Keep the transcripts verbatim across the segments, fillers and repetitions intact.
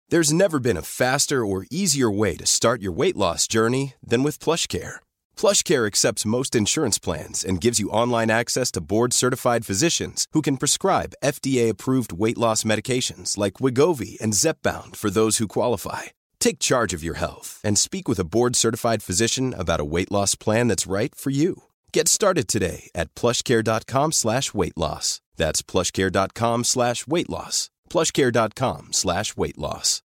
There's never been a faster or easier way to start your weight loss journey than with PlushCare. PlushCare accepts most insurance plans and gives you online access to board-certified physicians who can prescribe F D A-approved weight loss medications like Wegovy and Zepbound for those who qualify. Take charge of your health and speak with a board-certified physician about a weight loss plan that's right for you. Get started today at plushcare.com slash weight loss. That's plushcare.com slash weight loss. plushcare.com slash weight loss.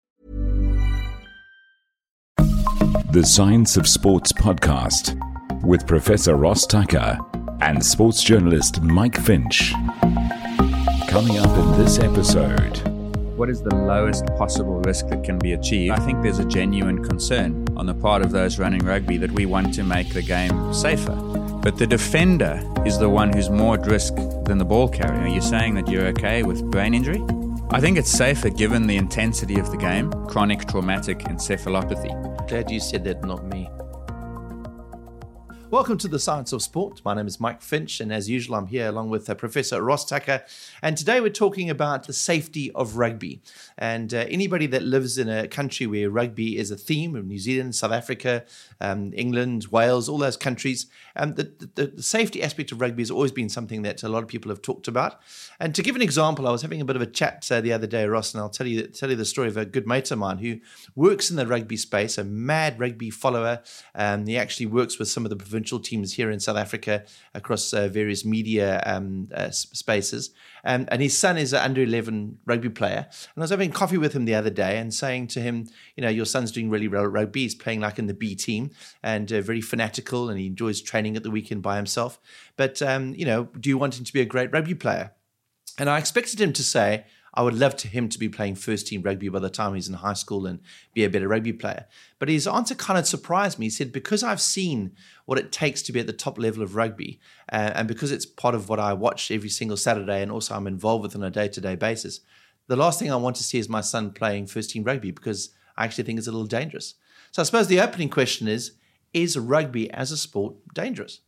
The Science of Sports podcast with Professor Ross Tucker and sports journalist Mike Finch. Coming up in this episode. What is the lowest possible risk that can be achieved? I think there's a genuine concern on the part of those running rugby that we want to make the game safer. But the defender is the one who's more at risk than the ball carrier. Are you saying that you're okay with brain injury? I think it's safer given the intensity of the game, chronic traumatic encephalopathy. Glad you said that, not me. Welcome to the Science of Sport. My name is Mike Finch, and as usual, I'm here along with uh, Professor Ross Tucker. And today we're talking about the safety of rugby. And uh, anybody that lives in a country where rugby is a theme, New Zealand, South Africa, um, England, Wales, all those countries, um, the, the, the safety aspect of rugby has always been something that a lot of people have talked about. And to give an example, I was having a bit of a chat uh, the other day, Ross, and I'll tell you tell you the story of a good mate of mine who works in the rugby space, a mad rugby follower. Um, he actually works with some of the provincial teams here in South Africa across uh, various media um, uh, spaces. Um, and his son is an under eleven rugby player. And I was having coffee with him the other day and saying to him, you know, your son's doing really well at rugby. He's playing like in the B team and uh, very fanatical, and he enjoys training at the weekend by himself. But, um, you know, do you want him to be a great rugby player? And I expected him to say, I would love to him to be playing first team rugby by the time he's in high school and be a better rugby player. But his answer kind of surprised me. He said, because I've seen what it takes to be at the top level of rugby, uh, and because it's part of what I watch every single Saturday and also I'm involved with on a day-to-day basis, the last thing I want to see is my son playing first team rugby because I actually think it's a little dangerous. So I suppose the opening question is, is rugby as a sport dangerous?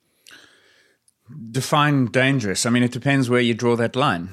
Define dangerous. I mean, it depends where you draw that line.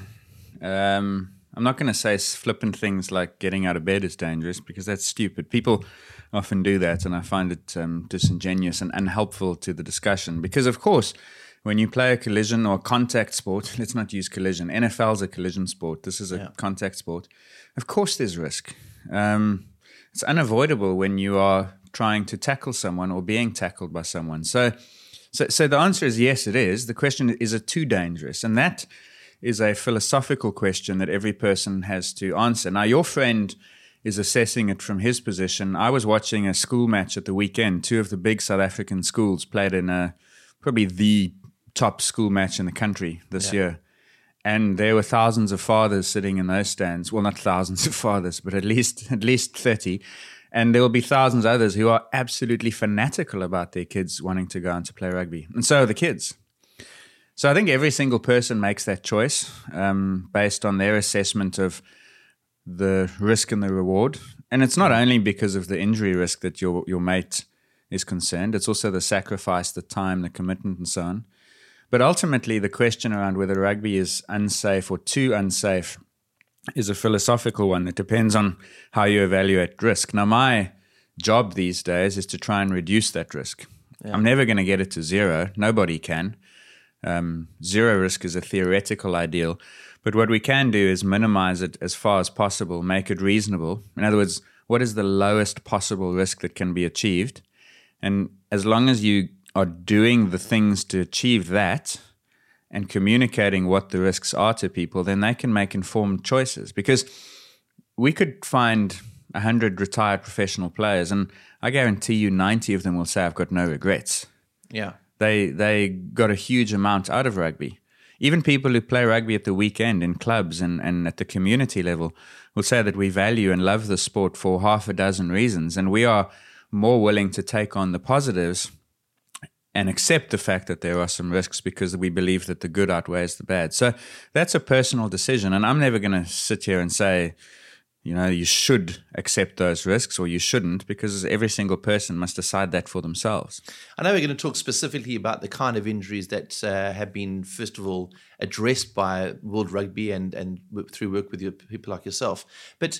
Um, I'm not going to say flippant things like getting out of bed is dangerous because that's stupid. People often do that, and I find it um, disingenuous and unhelpful to the discussion because, of course, when you play a collision or contact sport, let's not use collision. N F L is a collision sport. This is a yeah. contact sport. Of course there's risk. Um, it's unavoidable when you are trying to tackle someone or being tackled by someone. So, so, so the answer is yes, it is. The question is, is it too dangerous? And that is a philosophical question that every person has to answer. Now, your friend is assessing it from his position. I was watching a school match at the weekend. Two of the big South African schools played in a probably the top school match in the country this yeah. year. And there were thousands of fathers sitting in those stands. Well, not thousands of fathers, but at least at least thirty. And there will be thousands of others who are absolutely fanatical about their kids wanting to go on to play rugby. And so are the kids. So I think every single person makes that choice um, based on their assessment of the risk and the reward. And it's not only because of the injury risk that your your mate is concerned. It's also the sacrifice, the time, the commitment, and so on. But ultimately, the question around whether rugby is unsafe or too unsafe is a philosophical one. It depends on how you evaluate risk. Now, my job these days is to try and reduce that risk. Yeah. I'm never going to get it to zero. Nobody can. Um, zero risk is a theoretical ideal, but what we can do is minimize it as far as possible, make it reasonable. In other words, what is the lowest possible risk that can be achieved? And as long as you are doing the things to achieve that and communicating what the risks are to people, then they can make informed choices. Because we could find one hundred retired professional players, and I guarantee you ninety of them will say, I've got no regrets. Yeah. They they got a huge amount out of rugby. Even people who play rugby at the weekend in clubs and, and at the community level will say that we value and love the sport for half a dozen reasons, and we are more willing to take on the positives and accept the fact that there are some risks because we believe that the good outweighs the bad. So that's a personal decision, and I'm never going to sit here and say, you know, you should accept those risks or you shouldn't, because every single person must decide that for themselves. I know we're going to talk specifically about the kind of injuries that uh, have been, first of all, addressed by World Rugby and, and through work with your, people like yourself. But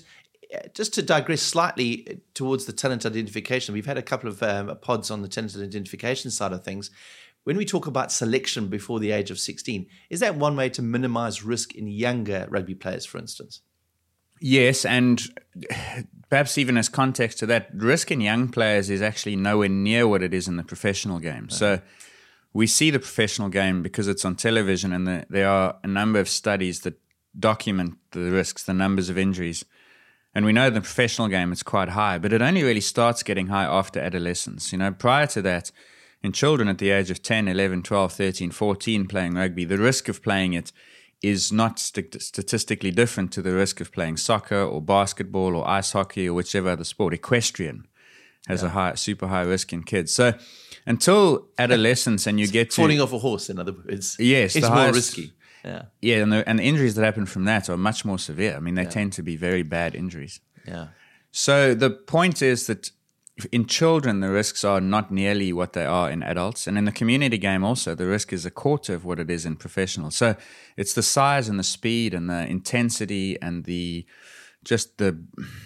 just to digress slightly towards the talent identification, we've had a couple of um, pods on the talent identification side of things. When we talk about selection before the age of sixteen, is that one way to minimize risk in younger rugby players, for instance? Yes, and perhaps even as context to that, risk in young players is actually nowhere near what it is in the professional game. Okay. So we see the professional game because it's on television, and the, there are a number of studies that document the risks, the numbers of injuries. And we know in the professional game it's quite high, but it only really starts getting high after adolescence. You know, prior to that, in children at the age of ten, eleven, twelve, thirteen, fourteen playing rugby, the risk of playing it is not st- statistically different to the risk of playing soccer or basketball or ice hockey or whichever other sport. Equestrian has yeah. a high, super high risk in kids. So until adolescence and you get to... Falling off a horse, in other words. Yes. It's more highest, risky. Yeah, yeah, and the, and the injuries that happen from that are much more severe. I mean, they yeah. tend to be very bad injuries. Yeah. So the point is that in children, the risks are not nearly what they are in adults. And in the community game also, the risk is a quarter of what it is in professional. So it's the size and the speed and the intensity and the just the,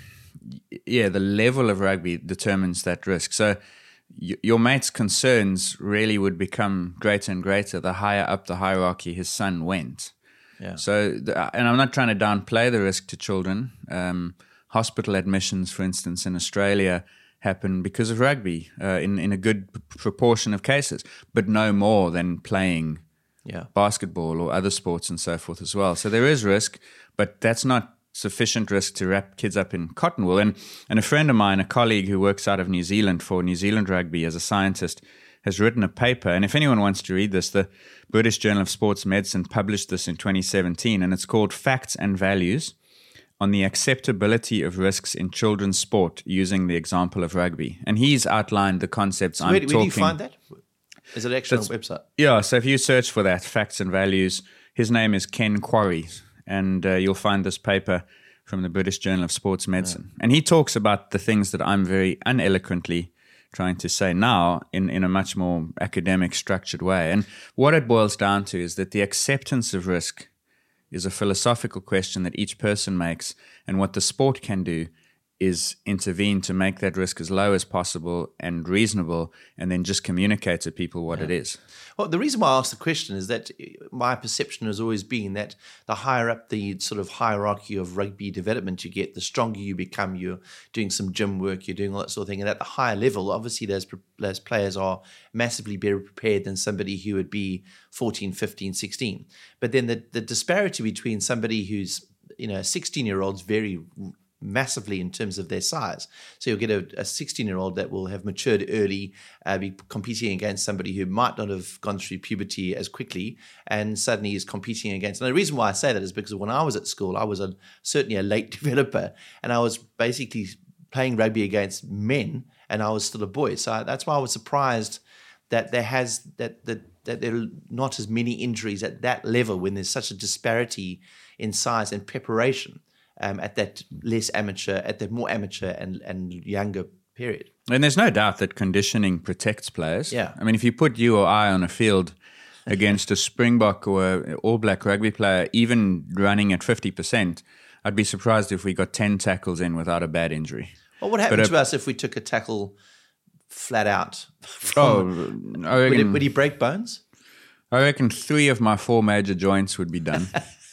yeah, the level of rugby determines that risk. So y- your mate's concerns really would become greater and greater the higher up the hierarchy his son went. Yeah. So, the, and I'm not trying to downplay the risk to children. Um, hospital admissions, for instance, in Australia happen because of rugby uh, in, in a good p- proportion of cases, but no more than playing yeah. basketball or other sports and so forth as well. So there is risk, but that's not sufficient risk to wrap kids up in cotton wool. And, and a friend of mine, a colleague who works out of New Zealand for New Zealand Rugby as a scientist, has written a paper. And if anyone wants to read this, the British Journal of Sports Medicine published this in twenty seventeen, and it's called Facts and Values on the Acceptability of Risks in Children's Sport using the example of rugby. And he's outlined the concepts so I'm where, talking... Where do you find that? Is it actually on a website? Yeah, so if you search for that, Facts and Values, his name is Ken Quarry, and uh, you'll find this paper from the British Journal of Sports Medicine. Yeah. And he talks about the things that I'm very uneloquently trying to say now in, in a much more academic, structured way. And what it boils down to is that the acceptance of risk is a philosophical question that each person makes, and what the sport can do is intervene to make that risk as low as possible and reasonable, and then just communicate to people what yeah. it is. Well, the reason why I asked the question is that my perception has always been that the higher up the sort of hierarchy of rugby development you get, the stronger you become. You're doing some gym work, you're doing all that sort of thing. And at the higher level, obviously those, those players are massively better prepared than somebody who would be fourteen, fifteen, sixteen. But then the, the disparity between somebody who's, you know, a sixteen-year-old's very massively in terms of their size. So you'll get a sixteen-year-old that will have matured early, uh, be competing against somebody who might not have gone through puberty as quickly, and suddenly is competing against. And the reason why I say that is because when I was at school, I was a, certainly a late developer, and I was basically playing rugby against men, and I was still a boy. So that's why I was surprised that there has that that that there are not as many injuries at that level when there's such a disparity in size and preparation. Um, at that less amateur, at that more amateur and, and younger period. And there's no doubt that conditioning protects players. Yeah. I mean, if you put you or I on a field against a Springbok or an All Black rugby player, even running at fifty percent, I'd be surprised if we got ten tackles in without a bad injury. Well, what happened but to a, us if we took a tackle flat out? From, oh, I reckon, would, it, would he break bones? I reckon three of my four major joints would be done.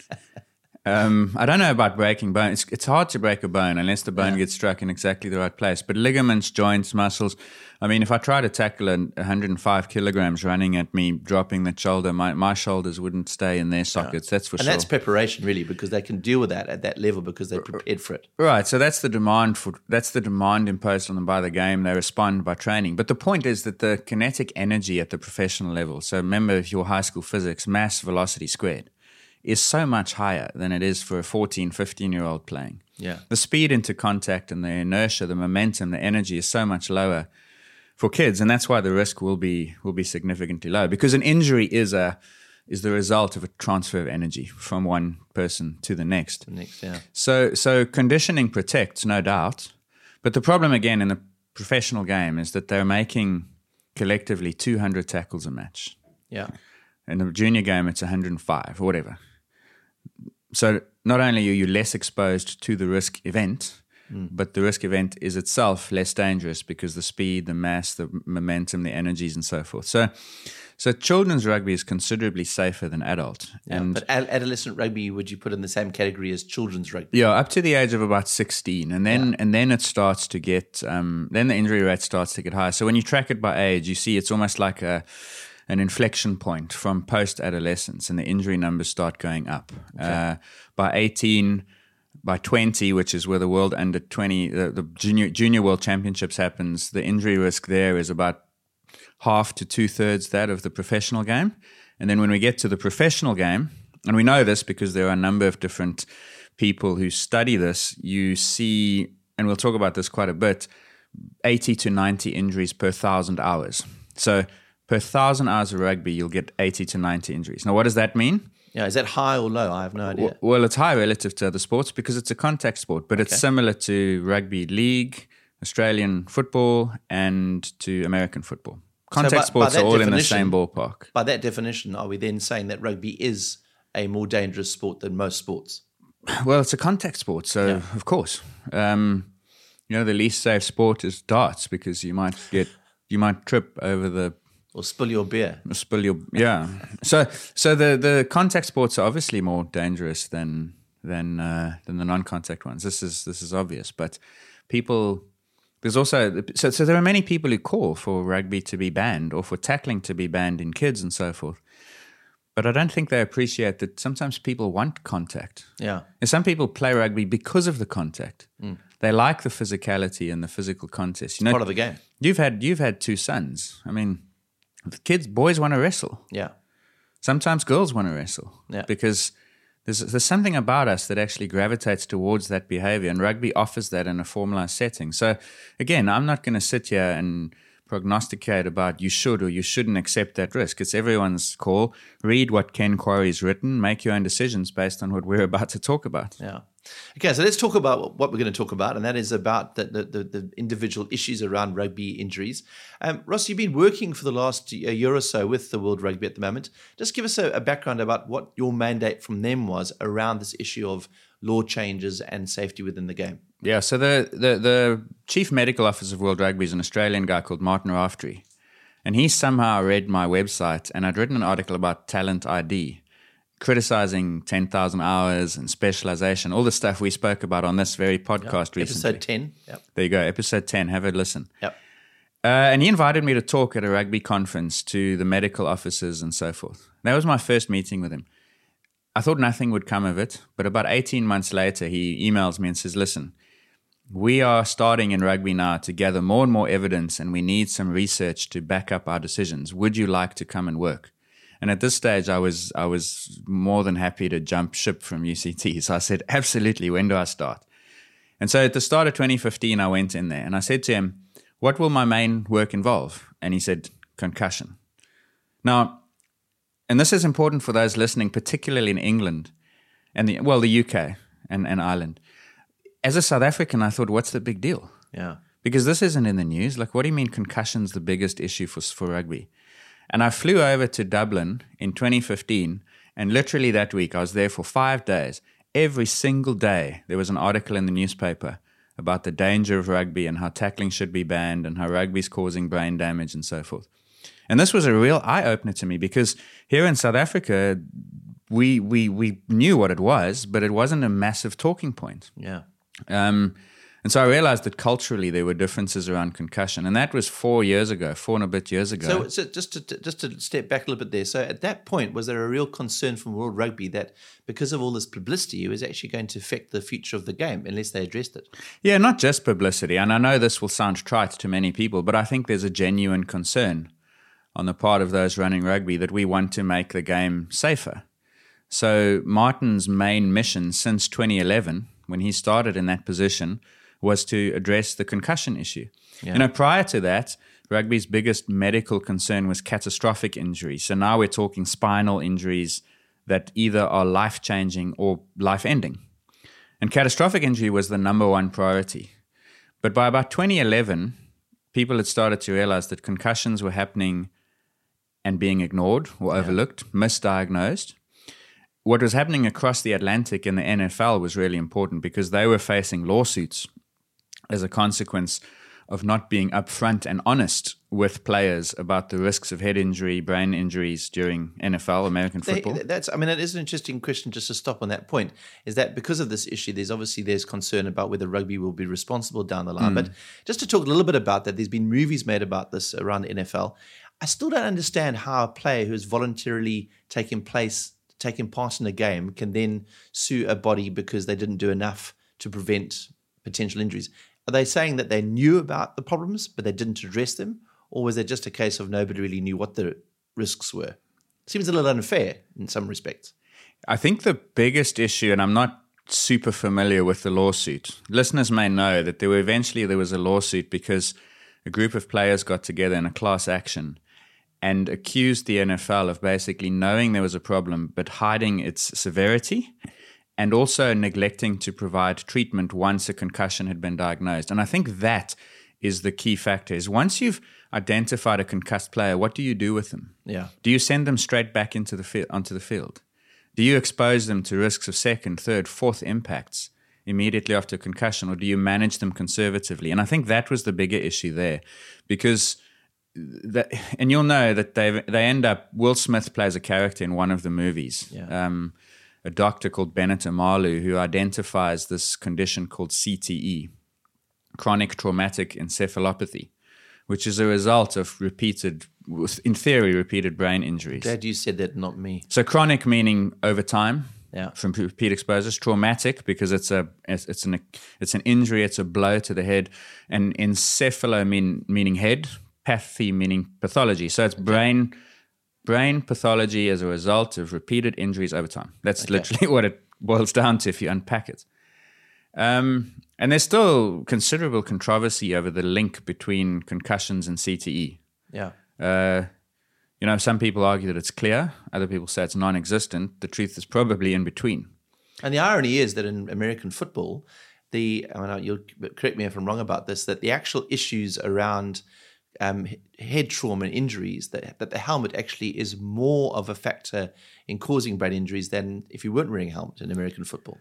Um, I don't know about breaking bone. It's, it's hard to break a bone unless the bone yeah. gets struck in exactly the right place. But ligaments, joints, muscles. I mean, if I try to tackle a one hundred five kilograms running at me, dropping that shoulder, my, my shoulders wouldn't stay in their sockets. Yeah. That's for and sure. And that's preparation, really, because they can deal with that at that level because they're prepared for it. Right. So that's the demand for that's the demand imposed on them by the game. They respond by training. But the point is that the kinetic energy at the professional level. So remember your high school physics, mass velocity squared, is so much higher than it is for a fourteen, fifteen-year-old playing. Yeah. The speed into contact and the inertia, the momentum, the energy is so much lower for kids, and that's why the risk will be will be significantly low, because an injury is a is the result of a transfer of energy from one person to the next. The next, yeah. So, so conditioning protects, no doubt, but the problem again in the professional game is that they're making collectively two hundred tackles a match. Yeah. In the junior game, it's one hundred five or whatever. So not only are you less exposed to the risk event, mm. but the risk event is itself less dangerous because the speed, the mass, the momentum, the energies, and so forth. So, so children's rugby is considerably safer than adult. Yeah, and but adolescent rugby, would you put in the same category as children's rugby? Yeah, up to the age of about sixteen, and then yeah. and then it starts to get um, then the injury rate starts to get higher. So when you track it by age, you see it's almost like a an inflection point from post-adolescence, and the injury numbers start going up. Okay. Uh, by eighteen, by twenty, which is where the World Under twenty, the, the junior junior World Championships happens, the injury risk there is about half to two-thirds that of the professional game. And then when we get to the professional game, and we know this because there are a number of different people who study this, you see, and we'll talk about this quite a bit, eighty to ninety injuries per thousand hours. So per thousand hours of rugby, you'll get eighty to ninety injuries. Now, what does that mean? Yeah, is that high or low? I have no idea. Well, it's high relative to other sports because it's a contact sport, but it's okay. similar to rugby league, Australian football, and to American football. Contact so by, sports by are all in the same ballpark. By that definition, are we then saying that rugby is a more dangerous sport than most sports? Well, it's a contact sport, so yeah. of course. Um, you know, the least safe sport is darts because you might get you might trip over the or spill your beer. Or spill your yeah. so so the, the contact sports are obviously more dangerous than than uh, than the non-contact ones. This is this is obvious, but people. There's also so so there are many people who call for rugby to be banned or for tackling to be banned in kids and so forth. But I don't think they appreciate that sometimes people want contact. Yeah. And some people play rugby because of the contact. Mm. They like the physicality and the physical contest. You know, part of the game. You've had you've had two sons. I mean, kids, boys want to wrestle. Yeah. Sometimes girls want to wrestle. Yeah. Because There's, there's something about us that actually gravitates towards that behavior, and rugby offers that in a formalized setting. So, again, I'm not going to sit here and prognosticate about you should or you shouldn't accept that risk. It's everyone's call. Read what Ken Quarry's written. Make your own decisions based on what we're about to talk about. Yeah. Okay, so let's talk about what we're going to talk about, and that is about the, the, the individual issues around rugby injuries. Um, Ross, you've been working for the last year or so with the World Rugby at the moment. Just give us a, a background about what your mandate from them was around this issue of law changes and safety within the game. Yeah, so the, the, the Chief Medical Officer of World Rugby is an Australian guy called Martin Raftery, and he somehow read my website, and I'd written an article about talent I D, criticizing ten thousand hours and specialization, all the stuff we spoke about on this very podcast yep. recently. Episode ten. Yep. There you go, episode ten. Have a listen. Yep. Uh, and he invited me to talk at a rugby conference to the medical officers and so forth. That was my first meeting with him. I thought nothing would come of it, but about eighteen months later, he emails me and says, listen, we are starting in rugby now to gather more and more evidence, and we need some research to back up our decisions. Would you like to come and work? And at this stage, I was I was more than happy to jump ship from U C T. So I said, absolutely, when do I start? And so at the start of twenty fifteen, I went in there and I said to him, what will my main work involve? And he said, concussion. Now, and this is important for those listening, particularly in England and the, well, the U K and, and Ireland. As a South African, I thought, what's the big deal? Yeah. Because this isn't in the news. Like, what do you mean concussion's the biggest issue for, for rugby? And I flew over to Dublin in twenty fifteen, and literally that week, I was there for five days. Every single day, there was an article in the newspaper about the danger of rugby and how tackling should be banned and how rugby's causing brain damage and so forth. And this was a real eye-opener to me because here in South Africa, we we we knew what it was, but it wasn't a massive talking point. Yeah. Um, and so I realized that culturally there were differences around concussion, and that was four years ago, four and a bit years ago. So, so just to just to step back a little bit there. So at that point, was there a real concern from World Rugby that because of all this publicity, it was actually going to affect the future of the game unless they addressed it? Yeah, not just publicity. And I know this will sound trite to many people, but I think there's a genuine concern on the part of those running rugby that we want to make the game safer. So Martin's main mission since twenty eleven, when he started in that position, was to address the concussion issue. Yeah. You know, prior to that, rugby's biggest medical concern was catastrophic injuries. So now we're talking spinal injuries that either are life-changing or life-ending. And catastrophic injury was the number one priority. But by about twenty eleven, people had started to realize that concussions were happening and being ignored or overlooked, yeah. misdiagnosed. What was happening across the Atlantic in the N F L was really important because they were facing lawsuits as a consequence of not being upfront and honest with players about the risks of head injury, brain injuries during N F L, American football? They, that's, I mean, it is an interesting question just to stop on that point, is that because of this issue, there's obviously there's concern about whether rugby will be responsible down the line. Mm. But just to talk a little bit about that, there's been movies made about this around the N F L. I still don't understand how a player who is voluntarily taking place, taking part in a game can then sue a body because they didn't do enough to prevent potential injuries. Are they saying that they knew about the problems, but they didn't address them? Or was it just a case of nobody really knew what the risks were? Seems a little unfair in some respects. I think the biggest issue, and I'm not super familiar with the lawsuit. Listeners may know that there were eventually there was a lawsuit because a group of players got together in a class action and accused the N F L of basically knowing there was a problem but hiding its severity, and also neglecting to provide treatment once a concussion had been diagnosed. And I think that is the key factor, is once you've identified a concussed player, what do you do with them? Yeah. Do you send them straight back into the fi- onto the field? Do you expose them to risks of second, third, fourth impacts immediately after concussion, or do you manage them conservatively? And I think that was the bigger issue there, because that, and you'll know that they they end up, Will Smith plays a character in one of the movies. Yeah. Um, a doctor called Bennett Amalu, who identifies this condition called C T E, chronic traumatic encephalopathy, which is a result of repeated, in theory, repeated brain injuries. Glad you said that, not me. So chronic meaning over time, yeah, from repeat exposures. Traumatic because it's a it's, it's an it's an injury, it's a blow to the head, and encephalo mean, meaning head, pathy meaning pathology. So it's brain. Brain pathology as a result of repeated injuries over time. That's okay. Literally what it boils down to if you unpack it. Um, and there's still considerable controversy over the link between concussions and C T E. Yeah. Uh, you know, some people argue that it's clear. Other people say it's non-existent. The truth is probably in between. And the irony is that in American football, the I mean, you'll correct me if I'm wrong about this, that the actual issues around Um, head trauma and injuries, that, that the helmet actually is more of a factor in causing brain injuries than if you weren't wearing a helmet in American football.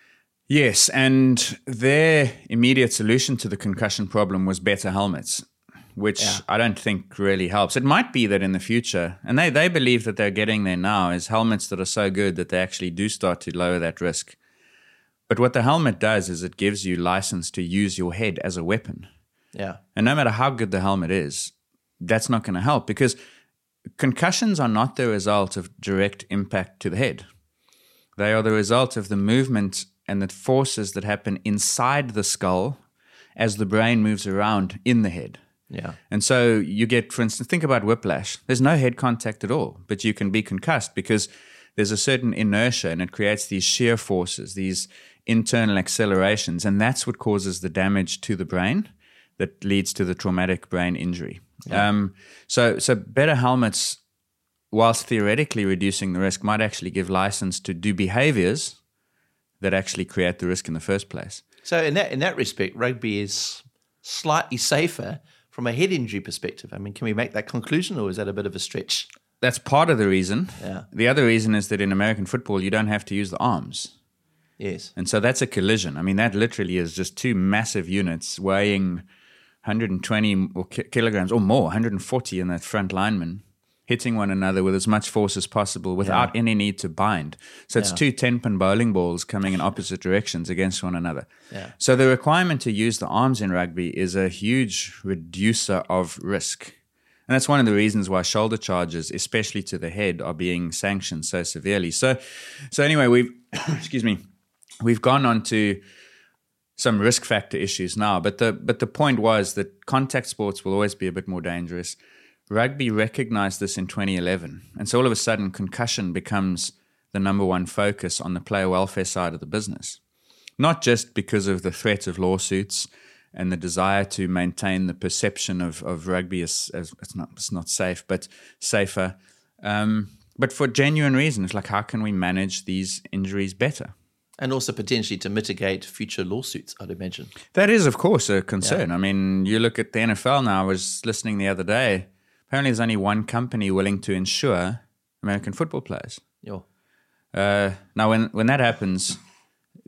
Yes, and their immediate solution to the concussion problem was better helmets, which yeah. I don't think really helps. It might be that in the future, and they, they believe that they're getting there now, is helmets that are so good that they actually do start to lower that risk. But what the helmet does is it gives you license to use your head as a weapon. Yeah. And no matter how good the helmet is, that's not going to help, because concussions are not the result of direct impact to the head. They are the result of the movement and the forces that happen inside the skull as the brain moves around in the head. Yeah. And so you get, for instance, think about whiplash. There's no head contact at all, but you can be concussed because there's a certain inertia and it creates these shear forces, these internal accelerations, and that's what causes the damage to the brain that leads to the traumatic brain injury. Yeah. Um, so, so better helmets, whilst theoretically reducing the risk, might actually give license to do behaviors that actually create the risk in the first place. So in that in that respect, rugby is slightly safer from a head injury perspective. I mean, can we make that conclusion, or is that a bit of a stretch? That's part of the reason. Yeah. The other reason is that in American football, you don't have to use the arms. Yes. And so that's a collision. I mean, that literally is just two massive units weighing one hundred twenty or ki- kilograms or more, one hundred forty in that front lineman, hitting one another with as much force as possible without yeah. any need to bind. So it's yeah. two ten-pin bowling balls coming in opposite directions against one another. Yeah. So the requirement to use the arms in rugby is a huge reducer of risk. And that's one of the reasons why shoulder charges, especially to the head, are being sanctioned so severely. So, so anyway, we've excuse me, we've gone on to some risk factor issues now. But the but the point was that contact sports will always be a bit more dangerous. Rugby recognized this in twenty eleven, and so all of a sudden, concussion becomes the number one focus on the player welfare side of the business. Not just because of the threat of lawsuits and the desire to maintain the perception of, of rugby as, as it's not it's not safe, but safer. Um, but for genuine reasons, like how can we manage these injuries better? And also potentially to mitigate future lawsuits, I'd imagine. That is, of course, a concern. Yeah. I mean, you look at the N F L now. I was listening the other day. Apparently there's only one company willing to insure American football players. Yeah. Uh, now, when, when that happens,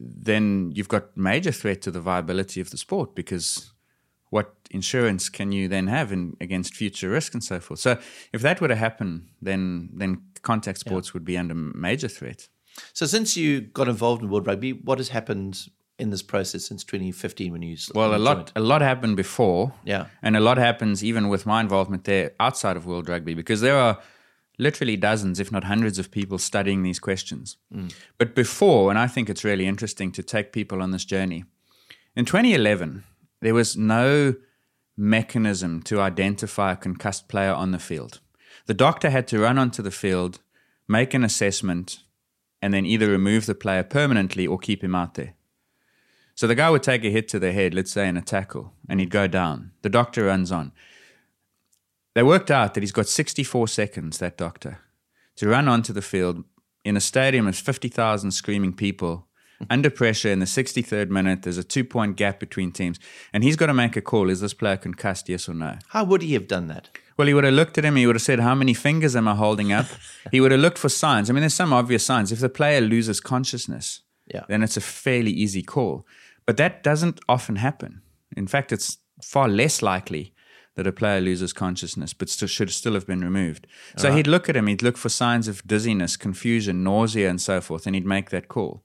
then you've got major threat to the viability of the sport, because what insurance can you then have in, against future risk and so forth? So if that were to happen, then then contact sports yeah. would be under major threat. So since you got involved in World Rugby, what has happened in this process since twenty fifteen when you Well, a lot joined? a lot happened before. Yeah. And a lot happens even with my involvement there outside of World Rugby, because there are literally dozens, if not hundreds of people studying these questions. Mm. But before, and I think it's really interesting to take people on this journey, in twenty eleven, there was no mechanism to identify a concussed player on the field. The doctor had to run onto the field, make an assessment, and then either remove the player permanently or keep him out there. So the guy would take a hit to the head, let's say in a tackle, and he'd go down. The doctor runs on. They worked out that he's got sixty-four seconds, that doctor, to run onto the field in a stadium of fifty thousand screaming people, under pressure in the sixty-third minute. There's a two-point gap between teams. And he's got to make a call. Is this player concussed, yes or no? How would he have done that? Well, he would have looked at him. He would have said, how many fingers am I holding up? He would have looked for signs. I mean, there's some obvious signs. If the player loses consciousness, yeah. then it's a fairly easy call. But that doesn't often happen. In fact, it's far less likely that a player loses consciousness, but still should still have been removed. So right. he'd look at him, he'd look for signs of dizziness, confusion, nausea, and so forth, and he'd make that call.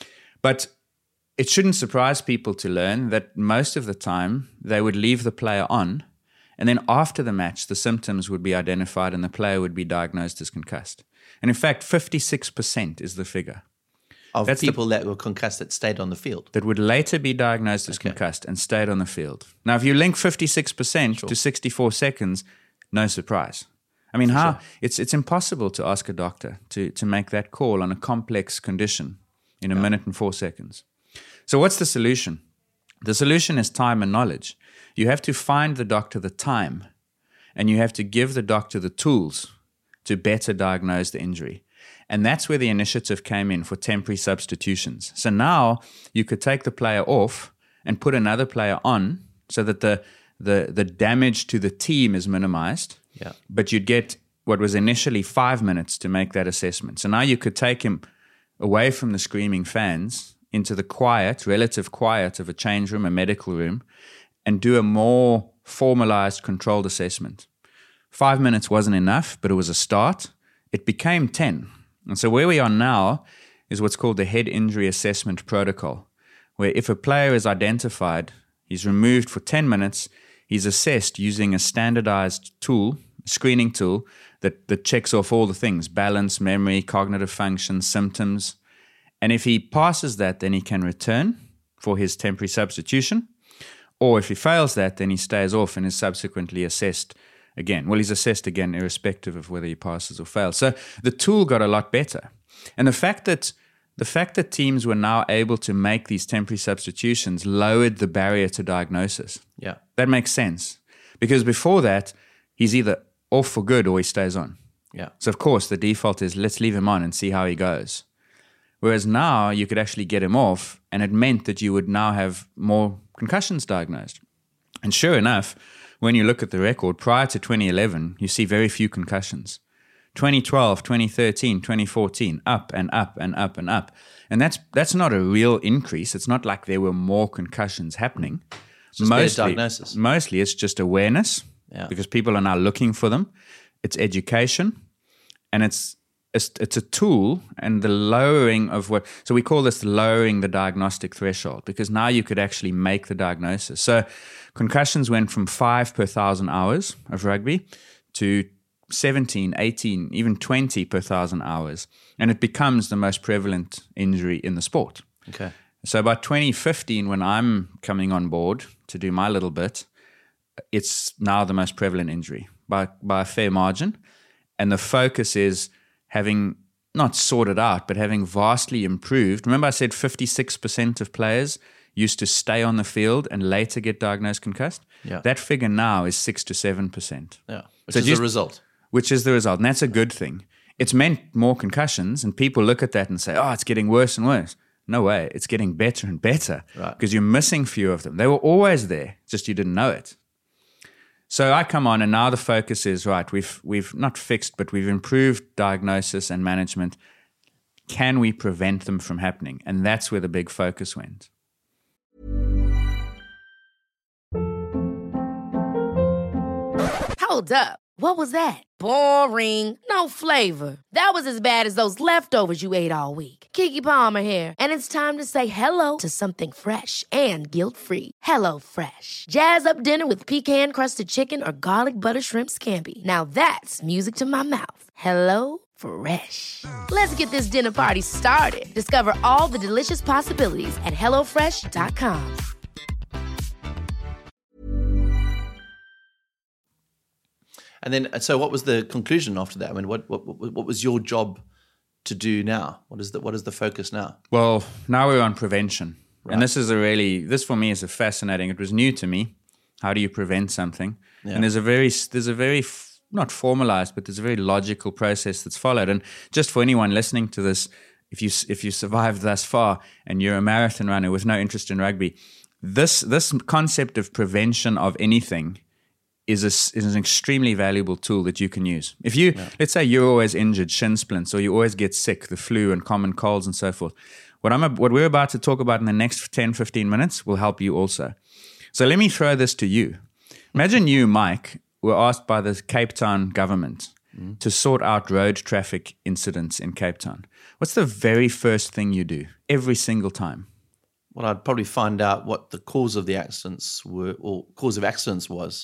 But it shouldn't surprise people to learn that most of the time they would leave the player on, and then after the match, the symptoms would be identified and the player would be diagnosed as concussed. And in fact, fifty-six percent is the figure. Of That's people the, that were concussed that stayed on the field. That would later be diagnosed as okay. concussed and stayed on the field. Now, if you link fifty-six percent sure. to sixty-four seconds, no surprise. I mean, For how sure. it's it's impossible to ask a doctor to, to make that call on a complex condition in a yeah. minute and four seconds. So what's the solution? The solution is time and knowledge. You have to find the doctor the time, and you have to give the doctor the tools to better diagnose the injury. And that's where the initiative came in for temporary substitutions. So now you could take the player off and put another player on so that the the, the damage to the team is minimized. Yeah. But you'd get what was initially five minutes to make that assessment. So now you could take him away from the screaming fans into the quiet, relative quiet of a change room, a medical room, and do a more formalized, controlled assessment. Five minutes wasn't enough, but it was a start. It became ten. And so where we are now is what's called the head injury assessment protocol, where if a player is identified, he's removed for ten minutes, he's assessed using a standardized tool, a screening tool, that, that checks off all the things, balance, memory, cognitive function, symptoms. And if he passes that, then he can return for his temporary substitution. Or if he fails that, then he stays off and is subsequently assessed again. Well, he's assessed again irrespective of whether he passes or fails. So the tool got a lot better. And the fact that the fact that teams were now able to make these temporary substitutions lowered the barrier to diagnosis. Yeah. That makes sense. Because before that, he's either off for good or he stays on. Yeah. So of course the default is let's leave him on and see how he goes. Whereas now you could actually get him off, and it meant that you would now have more concussions diagnosed. And sure enough, when you look at the record, prior to twenty eleven, you see very few concussions. twenty twelve, twenty thirteen, twenty fourteen, up and up and up and up. And that's that's not a real increase. It's not like there were more concussions happening. It's just mostly, better diagnosis. Mostly it's just awareness, yeah. because people are now looking for them. It's education, and it's It's, it's a tool, and the lowering of what, so we call this lowering the diagnostic threshold, because now you could actually make the diagnosis. So concussions went from five per thousand hours of rugby to seventeen, eighteen, even twenty per thousand hours. And it becomes the most prevalent injury in the sport. Okay. So by twenty fifteen, when I'm coming on board to do my little bit, it's now the most prevalent injury by, by a fair margin. And the focus is having not sorted out, but having vastly improved. Remember I said fifty-six percent of players used to stay on the field and later get diagnosed concussed? Yeah. That figure now is six to seven percent. Yeah, which so is just, the result. Which is the result, and that's a good thing. It's meant more concussions, and people look at that and say, oh, it's getting worse and worse. No way, it's getting better and better, right? Because you're missing few of them. They were always there, just you didn't know it. So I come on, and now the focus is, right, we've we've not fixed, but we've improved diagnosis and management. can we prevent them from happening? And that's where the big focus went. Hold up. What was that? Boring. No flavor. That was as bad as those leftovers you ate all week. Keke Palmer here, and it's time to say hello to something fresh and guilt-free. Hello Fresh. Jazz up dinner with pecan-crusted chicken or garlic butter shrimp scampi. Now that's music to my mouth. Hello Fresh. Let's get this dinner party started. Discover all the delicious possibilities at hello fresh dot com. And then, so what was the conclusion after that? I mean, what what what was your job to do now? What is the what is the focus now? Well, now we're on prevention. Right. And this is a really, this for me is a fascinating, it was new to me. How do you prevent something? Yeah. And there's a very, there's a very, not formalized, but there's a very logical process that's followed. And just for anyone listening to this, if you if you survived thus far and you're a marathon runner with no interest in rugby, this this concept of prevention of anything is, a, is an extremely valuable tool that you can use. If you, yeah. let's say you're always injured, shin splints, or you always get sick, the flu and common colds and so forth, what, I'm, what we're about to talk about in the next ten, fifteen minutes will help you also. So let me throw this to you. Imagine you, Mike, were asked by the Cape Town government mm. to sort out road traffic incidents in Cape Town. What's the very first thing you do every single time? Well, I'd probably find out what the cause of the accidents were, or cause of accidents was.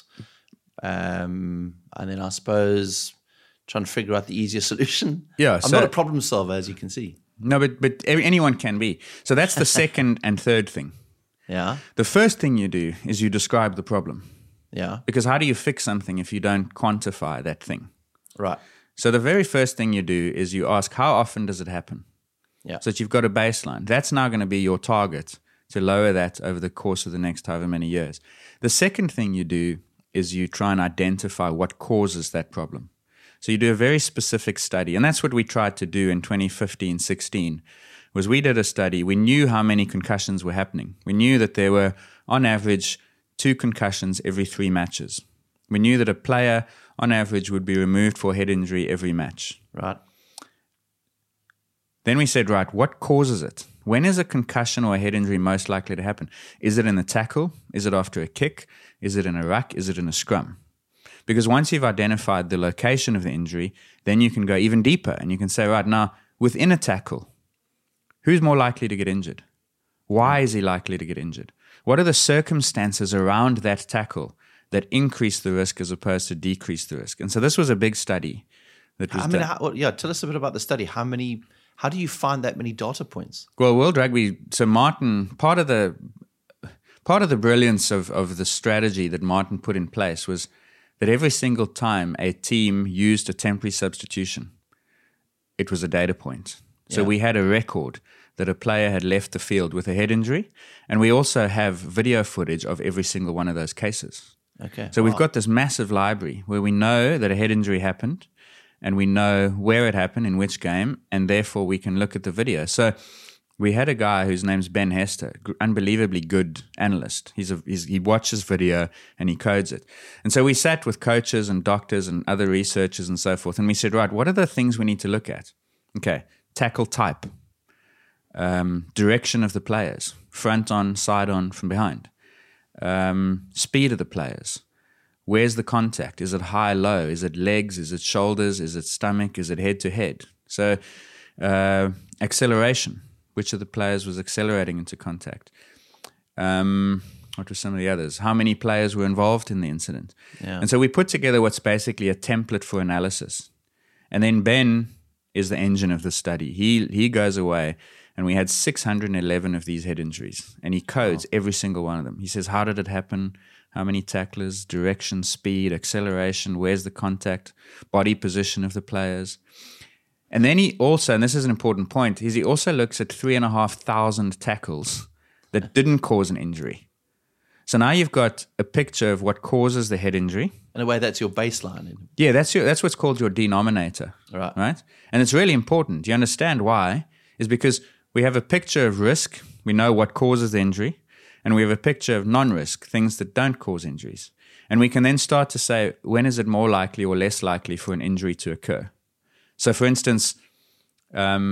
Um, and then I suppose trying to figure out the easier solution. Yeah, I'm so, not a problem solver, as you can see. No, but but anyone can be. So that's the second and third thing. Yeah. The first thing you do is you describe the problem. Yeah. Because how do you fix something if you don't quantify that thing? Right. So the very first thing you do is you ask, how often does it happen? Yeah. So that you've got a baseline. That's now going to be your target to lower that over the course of the next however many years. The second thing you do is you try and identify what causes that problem. So you do a very specific study, and that's what we tried to do in twenty fifteen sixteen, was we did a study. We knew how many concussions were happening. We knew that there were, on average, two concussions every three matches. We knew that a player, on average, would be removed for head injury every match. Right. Then we said, right, what causes it? When is a concussion or a head injury most likely to happen? Is it in the tackle? Is it after a kick? Is it in a ruck? Is it in a scrum? Because once you've identified the location of the injury, then you can go even deeper and you can say, right, now, within a tackle, who's more likely to get injured? Why is he likely to get injured? What are the circumstances around that tackle that increase the risk as opposed to decrease the risk? And so this was a big study that was I mean, done. how, yeah, tell us a bit about the study. How many, how do you find that many data points? Well, World Rugby, so Martin, part of the part of the brilliance of, of the strategy that Martin put in place was that every single time a team used a temporary substitution, it was a data point. So Yeah. we had a record that a player had left the field with a head injury, and we also have video footage of every single one of those cases. Okay. So we've wow. got this massive library where we know that a head injury happened, and we know where it happened, in which game, and therefore we can look at the video. So we had a guy whose name's Ben Hester, g- unbelievably good analyst. He's a, he's, he watches video and he codes it. And so we sat with coaches and doctors and other researchers and so forth, and we said, right, what are the things we need to look at? Okay, tackle type, um, direction of the players, front on, side on, from behind, um, speed of the players. Where's the contact? Is it high, low? Is it legs? Is it shoulders? Is it stomach? Is it head to head? So uh, acceleration. Which of the players was accelerating into contact? Um, what were some of the others? How many players were involved in the incident? Yeah. And so we put together what's basically a template for analysis. And then Ben is the engine of the study. He he goes away, and we had six hundred eleven of these head injuries, and he codes every single one of them. He says, how did it happen? How many tacklers, direction, speed, acceleration, where's the contact, body position of the players. And then he also, and this is an important point, is he also looks at three and a half thousand tackles that didn't cause an injury. So now you've got a picture of what causes the head injury. In a way, that's your baseline. Yeah, that's your, that's what's called your denominator. Right. Right? And it's really important. You understand why? Is because we have a picture of risk. We know what causes the injury. And we have a picture of non-risk, things that don't cause injuries. And we can then start to say, when is it more likely or less likely for an injury to occur? So, for instance, um,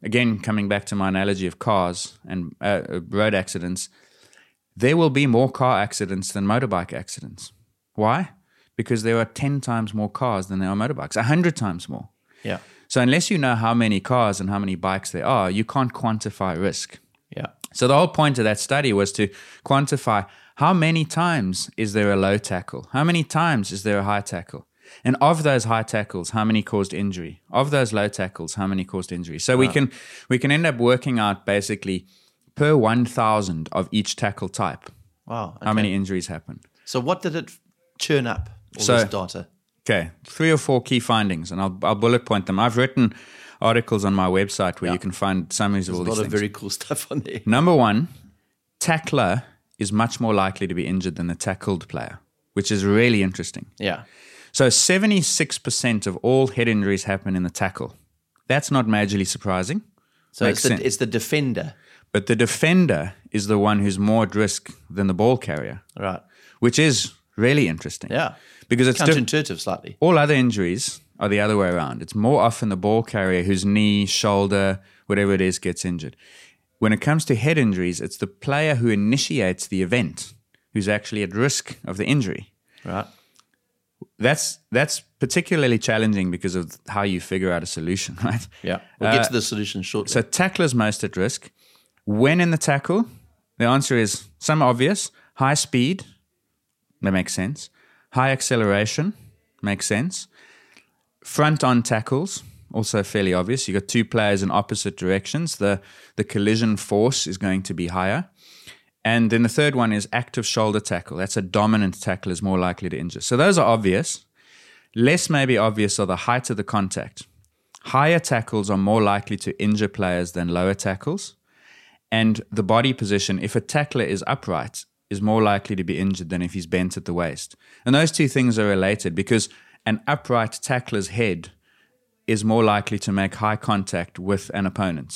again, coming back to my analogy of cars and uh, road accidents, there will be more car accidents than motorbike accidents. Why? Because there are ten times more cars than there are motorbikes, one hundred times more. Yeah. So unless you know how many cars and how many bikes there are, you can't quantify risk. Yeah. So the whole point of that study was to quantify how many times is there a low tackle? How many times is there a high tackle? And of those high tackles, how many caused injury? Of those low tackles, how many caused injury? So we can we can end up working out basically per one thousand of each tackle type, Wow. Okay. how many injuries happen. So what did it churn up, all So- this data? Okay, three or four key findings, and I'll, I'll bullet point them. I've written articles on my website where Yeah. you can find summaries of There's all a lot these of things. very cool stuff on there. Number one, tackler is much more likely to be injured than the tackled player, which is really interesting. Yeah. So seventy-six percent of all head injuries happen in the tackle. That's not majorly surprising. So Makes it's the, sense. it's the defender. But the defender is the one who's more at risk than the ball carrier, Right. which is really interesting. Yeah. Because it's diff- Counterintuitive slightly. all other injuries are the other way around. It's more often the ball carrier whose knee, shoulder, whatever it is, gets injured. When it comes to head injuries, it's the player who initiates the event who's actually at risk of the injury. Right. That's that's particularly challenging because of how you figure out a solution, right? Yeah. We'll Uh, get to the solution shortly. So tackler's most at risk. When in the tackle, the answer is some obvious. High speed, that makes sense. High acceleration, makes sense. Front-on tackles, also fairly obvious. You got two players in opposite directions. The, the collision force is going to be higher. And then the third one is active shoulder tackle. That's a dominant tackle is more likely to injure. So those are obvious. Less maybe obvious are the height of the contact. Higher tackles are more likely to injure players than lower tackles. And the body position, if a tackler is upright, is more likely to be injured than if he's bent at the waist. And those two things are related because an upright tackler's head is more likely to make high contact with an opponent.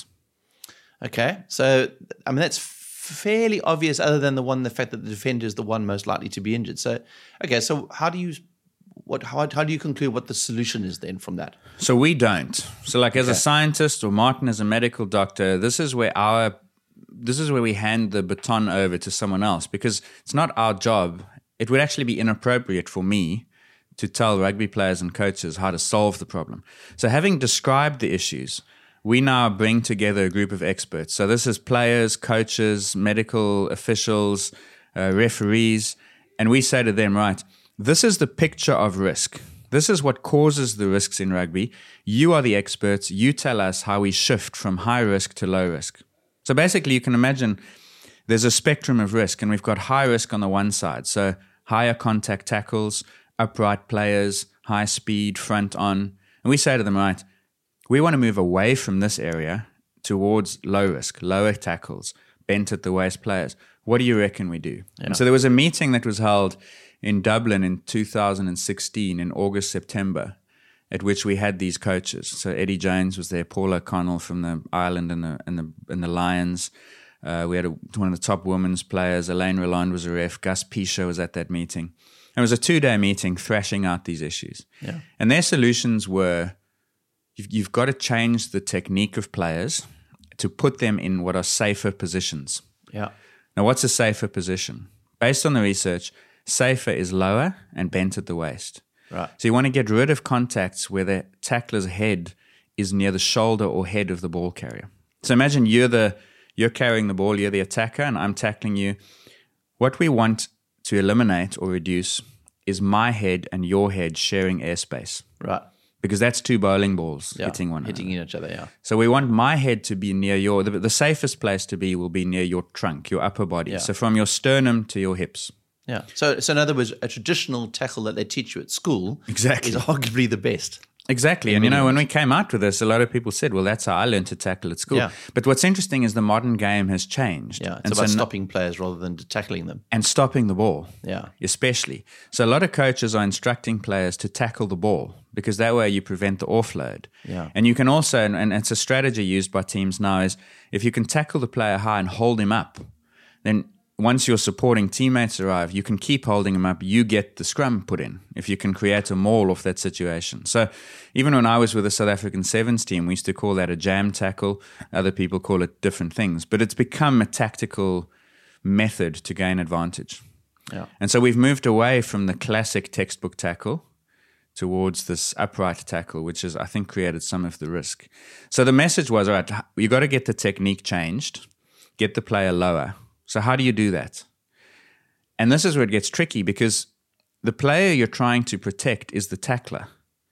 Okay. So, I mean, that's fairly obvious other than the one, the fact that the defender is the one most likely to be injured. So, okay. So how do you, what, how, how do you conclude what the solution is then from that? So we don't. So like as a Okay. scientist or Martin as a medical doctor, this is where our this is where we hand the baton over to someone else because it's not our job. It would actually be inappropriate for me to tell rugby players and coaches how to solve the problem. So having described the issues, we now bring together a group of experts. So this is players, coaches, medical officials, uh, referees, and we say to them, right, this is the picture of risk. This is what causes the risks in rugby. You are the experts. You tell us how we shift from high risk to low risk. So basically, you can imagine there's a spectrum of risk, and we've got high risk on the one side. So higher contact tackles, upright players, high speed, front on. And we say to them, right, we want to move away from this area towards low risk, lower tackles, bent at the waist players. What do you reckon we do? Yeah. And so there was a meeting that was held in Dublin in two thousand sixteen, in August, September, at which we had these coaches. So Eddie Jones was there, Paul O'Connell from the Ireland and the and the and the Lions. Uh, we had a, one of the top women's players, Elaine Roland was a ref. Gus Pisha was at that meeting. It was a two-day meeting thrashing out these issues. Yeah. And their solutions were, you've, you've got to change the technique of players to put them in what are safer positions. Yeah. Now, what's a safer position? Based on the research, safer is lower and bent at the waist. Right. So you want to get rid of contacts where the tackler's head is near the shoulder or head of the ball carrier. So imagine you're the you're carrying the ball, you're the attacker, and I'm tackling you. What we want to eliminate or reduce is my head and your head sharing airspace, Right. because that's two bowling balls Yeah. hitting one Hitting another. each other, yeah. So we want my head to be near your, the, the safest place to be will be near your trunk, your upper body. Yeah. So from your sternum to your hips. Yeah. So, so in other words, a traditional tackle that they teach you at school Exactly. is arguably the best. Exactly. And, you know, when we came out with this, a lot of people said, well, that's how I learned to tackle at school. Yeah. But what's interesting is the modern game has changed. Yeah. It's and about so no- stopping players rather than tackling them. and stopping the ball. Yeah. Especially. So a lot of coaches are instructing players to tackle the ball because that way you prevent the offload. Yeah. And you can also, and, and it's a strategy used by teams now, is if you can tackle the player high and hold him up, then once your supporting teammates arrive, you can keep holding them up. You get the scrum put in if you can create a maul off that situation. So even when I was with the South African Sevens team, we used to call that a jam tackle. Other people call it different things. But it's become a tactical method to gain advantage. Yeah. And so we've moved away from the classic textbook tackle towards this upright tackle, which has, I think, created some of the risk. So the message was, all right, you got to get the technique changed, get the player lower. So how do you do that? And this is where it gets tricky, because the player you're trying to protect is the tackler.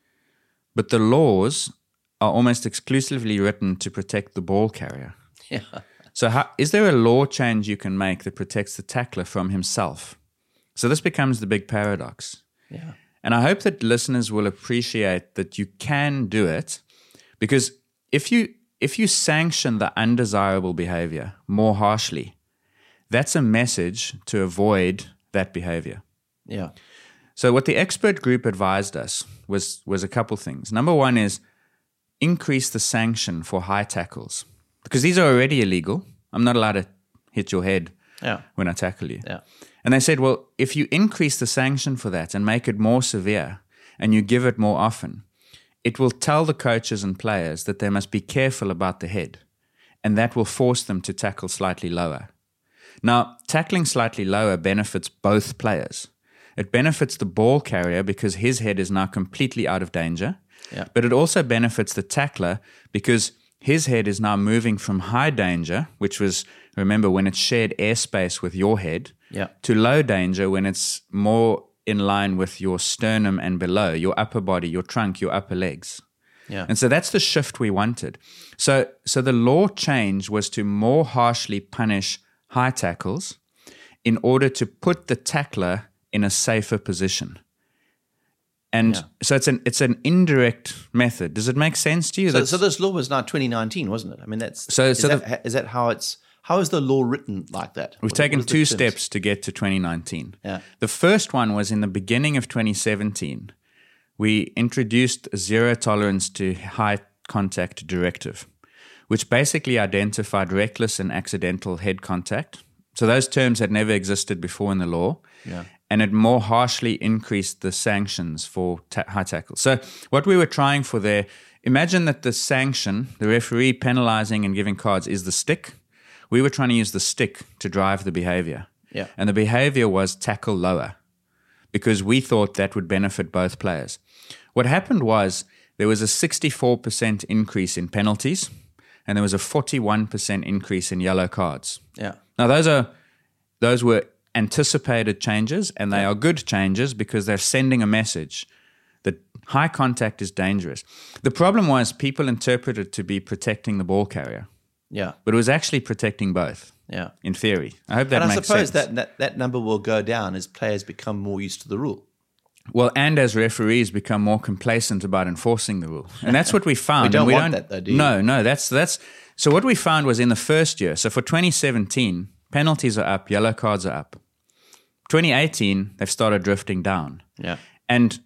But the laws are almost exclusively written to protect the ball carrier. Yeah. So how, is there a law change you can make that protects the tackler from himself? So this becomes the big paradox. Yeah. And I hope that listeners will appreciate that you can do it, because if you if you sanction the undesirable behavior more harshly, that's a message to avoid that behavior. Yeah. So what the expert group advised us was was a couple things. Number one is increase the sanction for high tackles, because these are already illegal. I'm not allowed to hit your head Yeah. when I tackle you. Yeah. And they said, well, if you increase the sanction for that and make it more severe and you give it more often, it will tell the coaches and players that they must be careful about the head, and that will force them to tackle slightly lower. Now, tackling slightly lower benefits both players. It benefits the ball carrier because his head is now completely out of danger, Yeah. but it also benefits the tackler because his head is now moving from high danger, which was, remember, when it's shared airspace with your head, Yeah. to low danger when it's more in line with your sternum and below, your upper body, your trunk, your upper legs. Yeah. And so that's the shift we wanted. So, so the law change was to more harshly punish high tackles in order to put the tackler in a safer position. And Yeah. so it's an it's an indirect method. Does it make sense to you? So, That's- so this law was now twenty nineteen, wasn't it? I mean, that's So- is, so that, the- ha- is that how it's how is the law written like that? We've What- taken what is the two terms? steps to get to twenty nineteen. Yeah. The first one was in the beginning of twenty seventeen. We introduced a zero tolerance to high contact directive, which basically identified reckless and accidental head contact. So those terms had never existed before in the law. Yeah. And it more harshly increased the sanctions for ta- high tackle. So what we were trying for there, imagine that the sanction, the referee penalizing and giving cards, is the stick. We were trying to use the stick to drive the behavior. Yeah. And the behavior was tackle lower, because we thought that would benefit both players. What happened was there was a sixty-four percent increase in penalties, and there was a forty-one percent increase in yellow cards. Yeah. Now those are those were anticipated changes, and they are good changes because they're sending a message that high contact is dangerous. The problem was people interpreted it to be protecting the ball carrier, Yeah. but it was actually protecting both. Yeah. In theory, I hope that And I makes suppose sense. that, that that number will go down as players become more used to the rule. Well, and as referees become more complacent about enforcing the rule, and that's what we found. We don't and want that, though, do you? No, no. That's that's. So what we found was in the first year. So for twenty seventeen, penalties are up, yellow cards are up. twenty eighteen, they've started drifting down. Yeah. And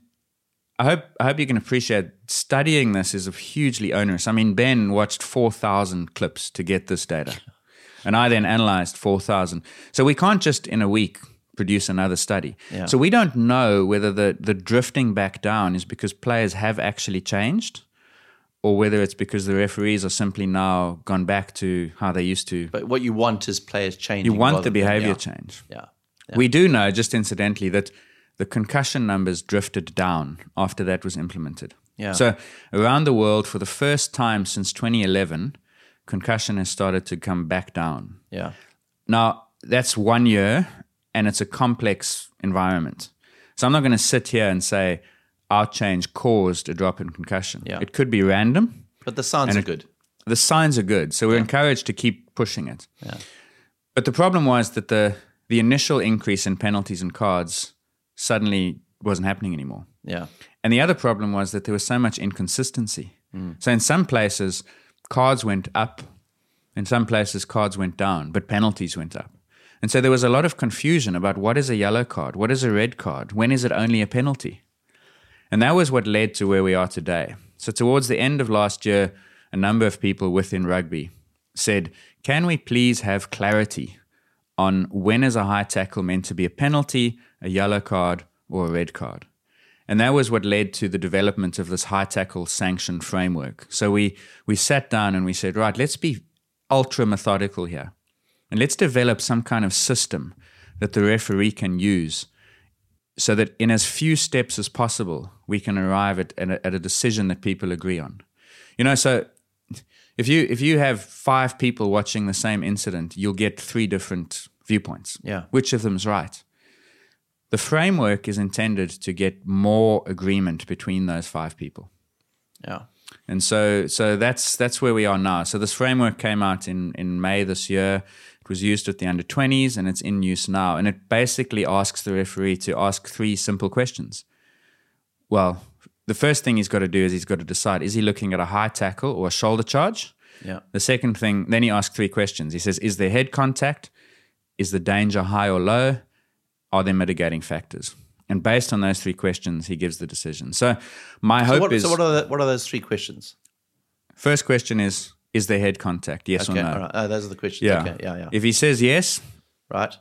I hope I hope you can appreciate studying this is hugely onerous. I mean, Ben watched four thousand clips to get this data, and I then analyzed four thousand. So we can't just in a week produce another study. Yeah. So we don't know whether the, the drifting back down is because players have actually changed, or whether it's because the referees are simply now gone back to how they used to. But what you want is players changing. You want rather the than- behavior yeah. change. Yeah. We do know, just incidentally, that the concussion numbers drifted down after that was implemented. Yeah. So around the world, for the first time since twenty eleven, concussion has started to come back down. Yeah. Now, that's one year, and it's a complex environment. So I'm not going to sit here and say our change caused a drop in concussion. Yeah. It could be random. But the signs And are it- good. The signs are good, so we're encouraged to keep pushing it. Yeah. But the problem was that the the initial increase in penalties and cards suddenly wasn't happening anymore. Yeah. And the other problem was that there was so much inconsistency. So in some places, cards went up. In some places, cards went down, but penalties went up. And so there was a lot of confusion about what is a yellow card, what is a red card, when is it only a penalty? And that was what led to where we are today. So towards the end of last year, a number of people within rugby said, can we please have clarity on when is a high tackle meant to be a penalty, a yellow card, or a red card. And that was what led to the development of this high tackle sanction framework. So we we sat down and we said, right, let's be ultra methodical here. And let's develop some kind of system that the referee can use so that in as few steps as possible, we can arrive at, at, a, at a decision that people agree on. You know, so if you if you have five people watching the same incident, you'll get three different viewpoints. Yeah. Which of them's right? The framework is intended to get more agreement between those five people. Yeah. And so so that's that's where we are now. So this framework came out in, in May this year. It was used with the under twenties and it's in use now. And it basically asks the referee to ask three simple questions. Well, the first thing he's got to do is he's got to decide, is he looking at a high tackle or a shoulder charge? Yeah. The second thing, then he asks three questions. He says, is there head contact? Is the danger high or low? Are there mitigating factors? And based on those three questions, he gives the decision. So my So hope what, is... so what are the, what are those three questions? First question is, is there head contact? Yes Okay, or no? all right. Oh, those are the questions. Yeah. Okay, yeah, yeah. If he says yes, Right.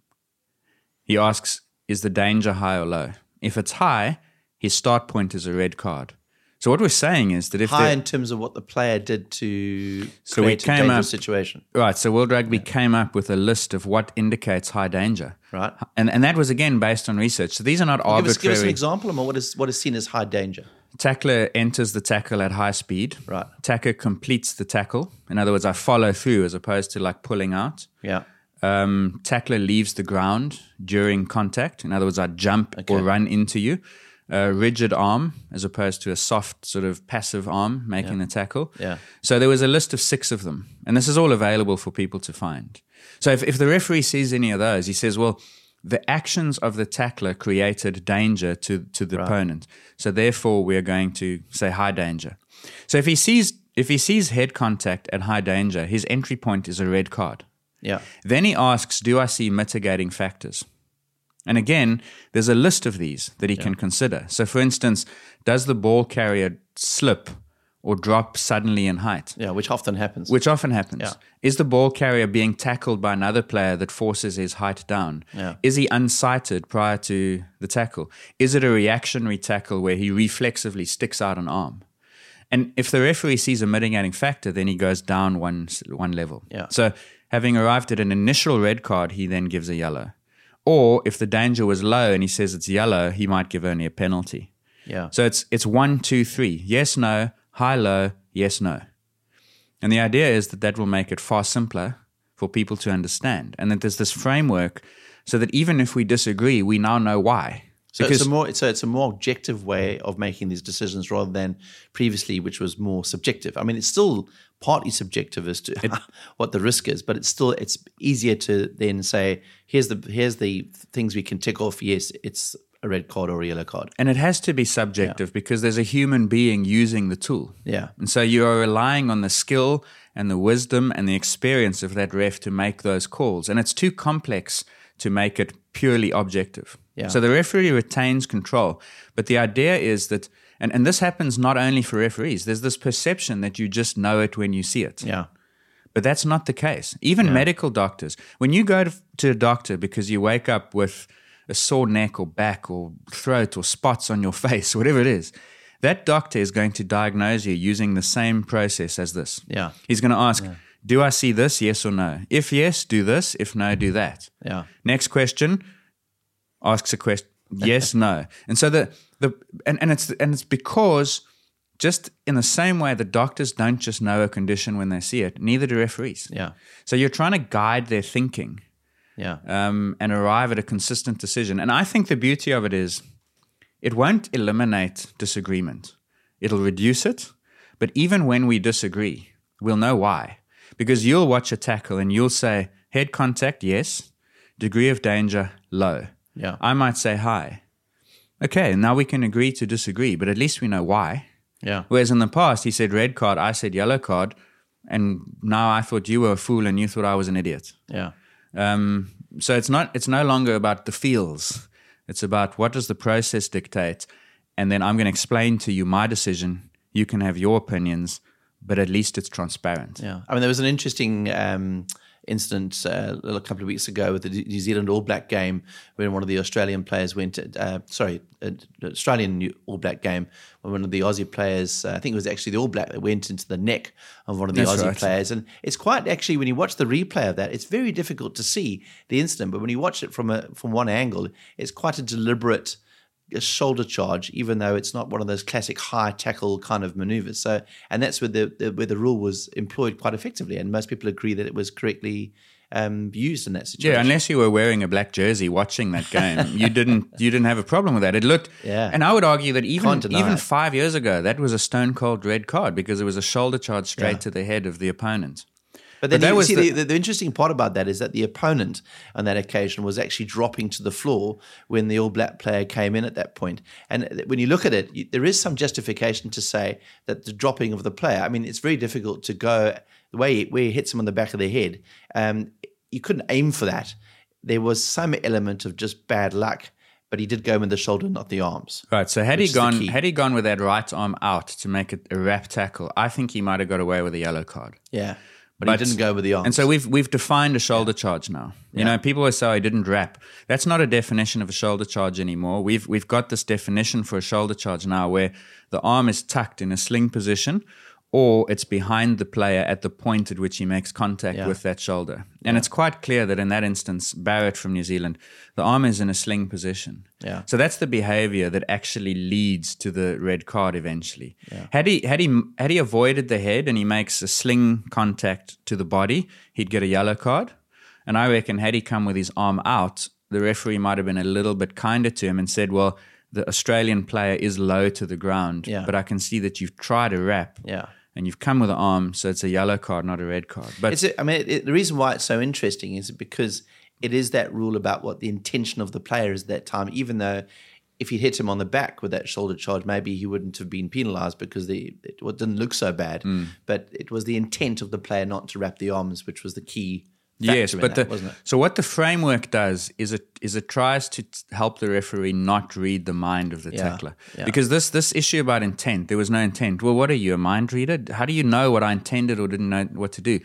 he asks, is the danger high or low? If it's high, his start point is a red card. So what we're saying is that if High the- in terms of what the player did to So we create a came dangerous up- situation. Right, so World Rugby came up with a list of what indicates high danger. Right. And and that was, again, based on research. So these are not Give us, arbitrary. give us an example of what is what is seen as high danger. Tackler enters the tackle at high speed. Right. Tackler completes the tackle. In other words, I follow through as opposed to like pulling out. Yeah. Um, tackler leaves the ground during contact. In other words, I jump Okay. or run into you. A rigid arm as opposed to a soft sort of passive arm making the tackle. Yeah. So there was a list of six of them. And this is all available for people to find. So if, if the referee sees any of those, he says, well, the actions of the tackler created danger to, to the Right. opponent. So therefore, we're going to say high danger. So if he sees if he sees head contact at high danger, his entry point is a red card. Yeah. Then he asks, do I see mitigating factors? And again, there's a list of these that he can consider. So for instance, does the ball carrier slip or drop suddenly in height? Yeah, which often happens. Which often happens. Yeah. Is the ball carrier being tackled by another player that forces his height down? Yeah. Is he unsighted prior to the tackle? Is it a reactionary tackle where he reflexively sticks out an arm? And if the referee sees a mitigating factor, then he goes down one one level. Yeah. So having arrived at an initial red card, he then gives a yellow. Or if the danger was low and he says it's yellow, he might give only a penalty. Yeah. So it's it's one, two, three. Yes, no, high, low, yes, no. And the idea is that that will make it far simpler for people to understand. And that there's this framework so that even if we disagree, we now know why. So Because it's a more so it's a more objective way of making these decisions rather than previously, which was more subjective. I mean, it's still partly subjective as to what the risk is, but it's still it's easier to then say, here's the here's the things we can tick off. Yes, it's a red card or a yellow card. and it has to be subjective because there's a human being using the tool. Yeah. And so you are relying on the skill and the wisdom and the experience of that ref to make those calls. And it's too complex to make it purely objective. Yeah. So the referee retains control. But the idea is that, and, and this happens not only for referees, there's this perception that you just know it when you see it. Yeah. But that's not the case. Even medical doctors, when you go to, to a doctor because you wake up with a sore neck or back or throat or spots on your face, whatever it is, that doctor is going to diagnose you using the same process as this. Yeah. He's going to ask, do I see this, yes or no? If yes, do this. If no, do that. Yeah. Next question, asks a question, yes, no. And so the the and, and it's and it's because just in the same way that doctors don't just know a condition when they see it, neither do referees. Yeah. So you're trying to guide their thinking Yeah. um, and arrive at a consistent decision. And I think the beauty of it is it won't eliminate disagreement. It'll reduce it. But even when we disagree, we'll know why. Because you'll watch a tackle and you'll say, head contact, yes. Degree of danger, low. Yeah. I might say high. Okay, now we can agree to disagree, but at least we know why. Yeah. Whereas in the past, he said red card, I said yellow card, and now I thought you were a fool and you thought I was an idiot. Yeah. Um, so it's not. It's no longer about the feels. It's about what does the process dictate, and then I'm going to explain to you my decision. You can have your opinions, but at least it's transparent. Yeah. I mean, there was an interesting um, incident uh, a couple of weeks ago with the New Zealand All Black game, when one of the Australian players went, uh, sorry, uh, Australian All Black game, when one of the Aussie players, uh, I think it was actually the All Black, that went into the neck of one of the That's Aussie right. players. And it's quite, actually, when you watch the replay of that, it's very difficult to see the incident. But when you watch it from a from one angle, it's quite a deliberate a shoulder charge, even though it's not one of those classic high tackle kind of maneuvers. So, and that's where the, the where the rule was employed quite effectively, and most people agree that it was correctly um, used in that situation. Yeah, unless you were wearing a black jersey watching that game, you didn't you didn't have a problem with that. It looked, Yeah. and I would argue that even Can't deny even it. five years ago, that was a stone cold red card because it was a shoulder charge straight Yeah. to the head of the opponent. But then But that you was see, the- the, the, the interesting part about that is that the opponent on that occasion was actually dropping to the floor when the All Black player came in at that point. And when you look at it, you, there is some justification to say that the dropping of the player, I mean, it's very difficult to go, the way he, where he hits him on the back of the head, um, you couldn't aim for that. There was some element of just bad luck, but he did go in the shoulder, not the arms. Right, so had Which he is the gone key. had he gone with that right arm out to make it a wrap tackle, I think he might have got away with a yellow card. Yeah. But, he didn't go with the arms. And so we've we've defined a shoulder charge now. You Yeah. know, people always say, oh, he didn't wrap. That's not a definition of a shoulder charge anymore. We've we've got this definition for a shoulder charge now where the arm is tucked in a sling position or it's behind the player at the point at which he makes contact Yeah. with that shoulder. And it's quite clear that in that instance, Barrett from New Zealand, the arm is in a sling position. Yeah. So that's the behavior that actually leads to the red card eventually. Had he had he had he avoided the head and he makes a sling contact to the body, he'd get a yellow card. And I reckon had he come with his arm out, the referee might have been a little bit kinder to him and said, well, the Australian player is low to the ground, Yeah. but I can see that you've tried a wrap. Yeah. And you've come with an arm, so it's a yellow card, not a red card. But It's a, I mean, it, the reason why it's so interesting is because it is that rule about what the intention of the player is at that time, even though if he'd hit him on the back with that shoulder charge, maybe he wouldn't have been penalised because the, it, it didn't look so bad. Mm. But it was the intent of the player not to wrap the arms, which was the key factor yes, in but that, the, wasn't it? so what the framework does is it is it tries to t- help the referee not read the mind of the Yeah, tackler. yeah. Because this this issue about intent, there was no intent. Well, what are you, a mind reader? How do you know what I intended or didn't know what to do?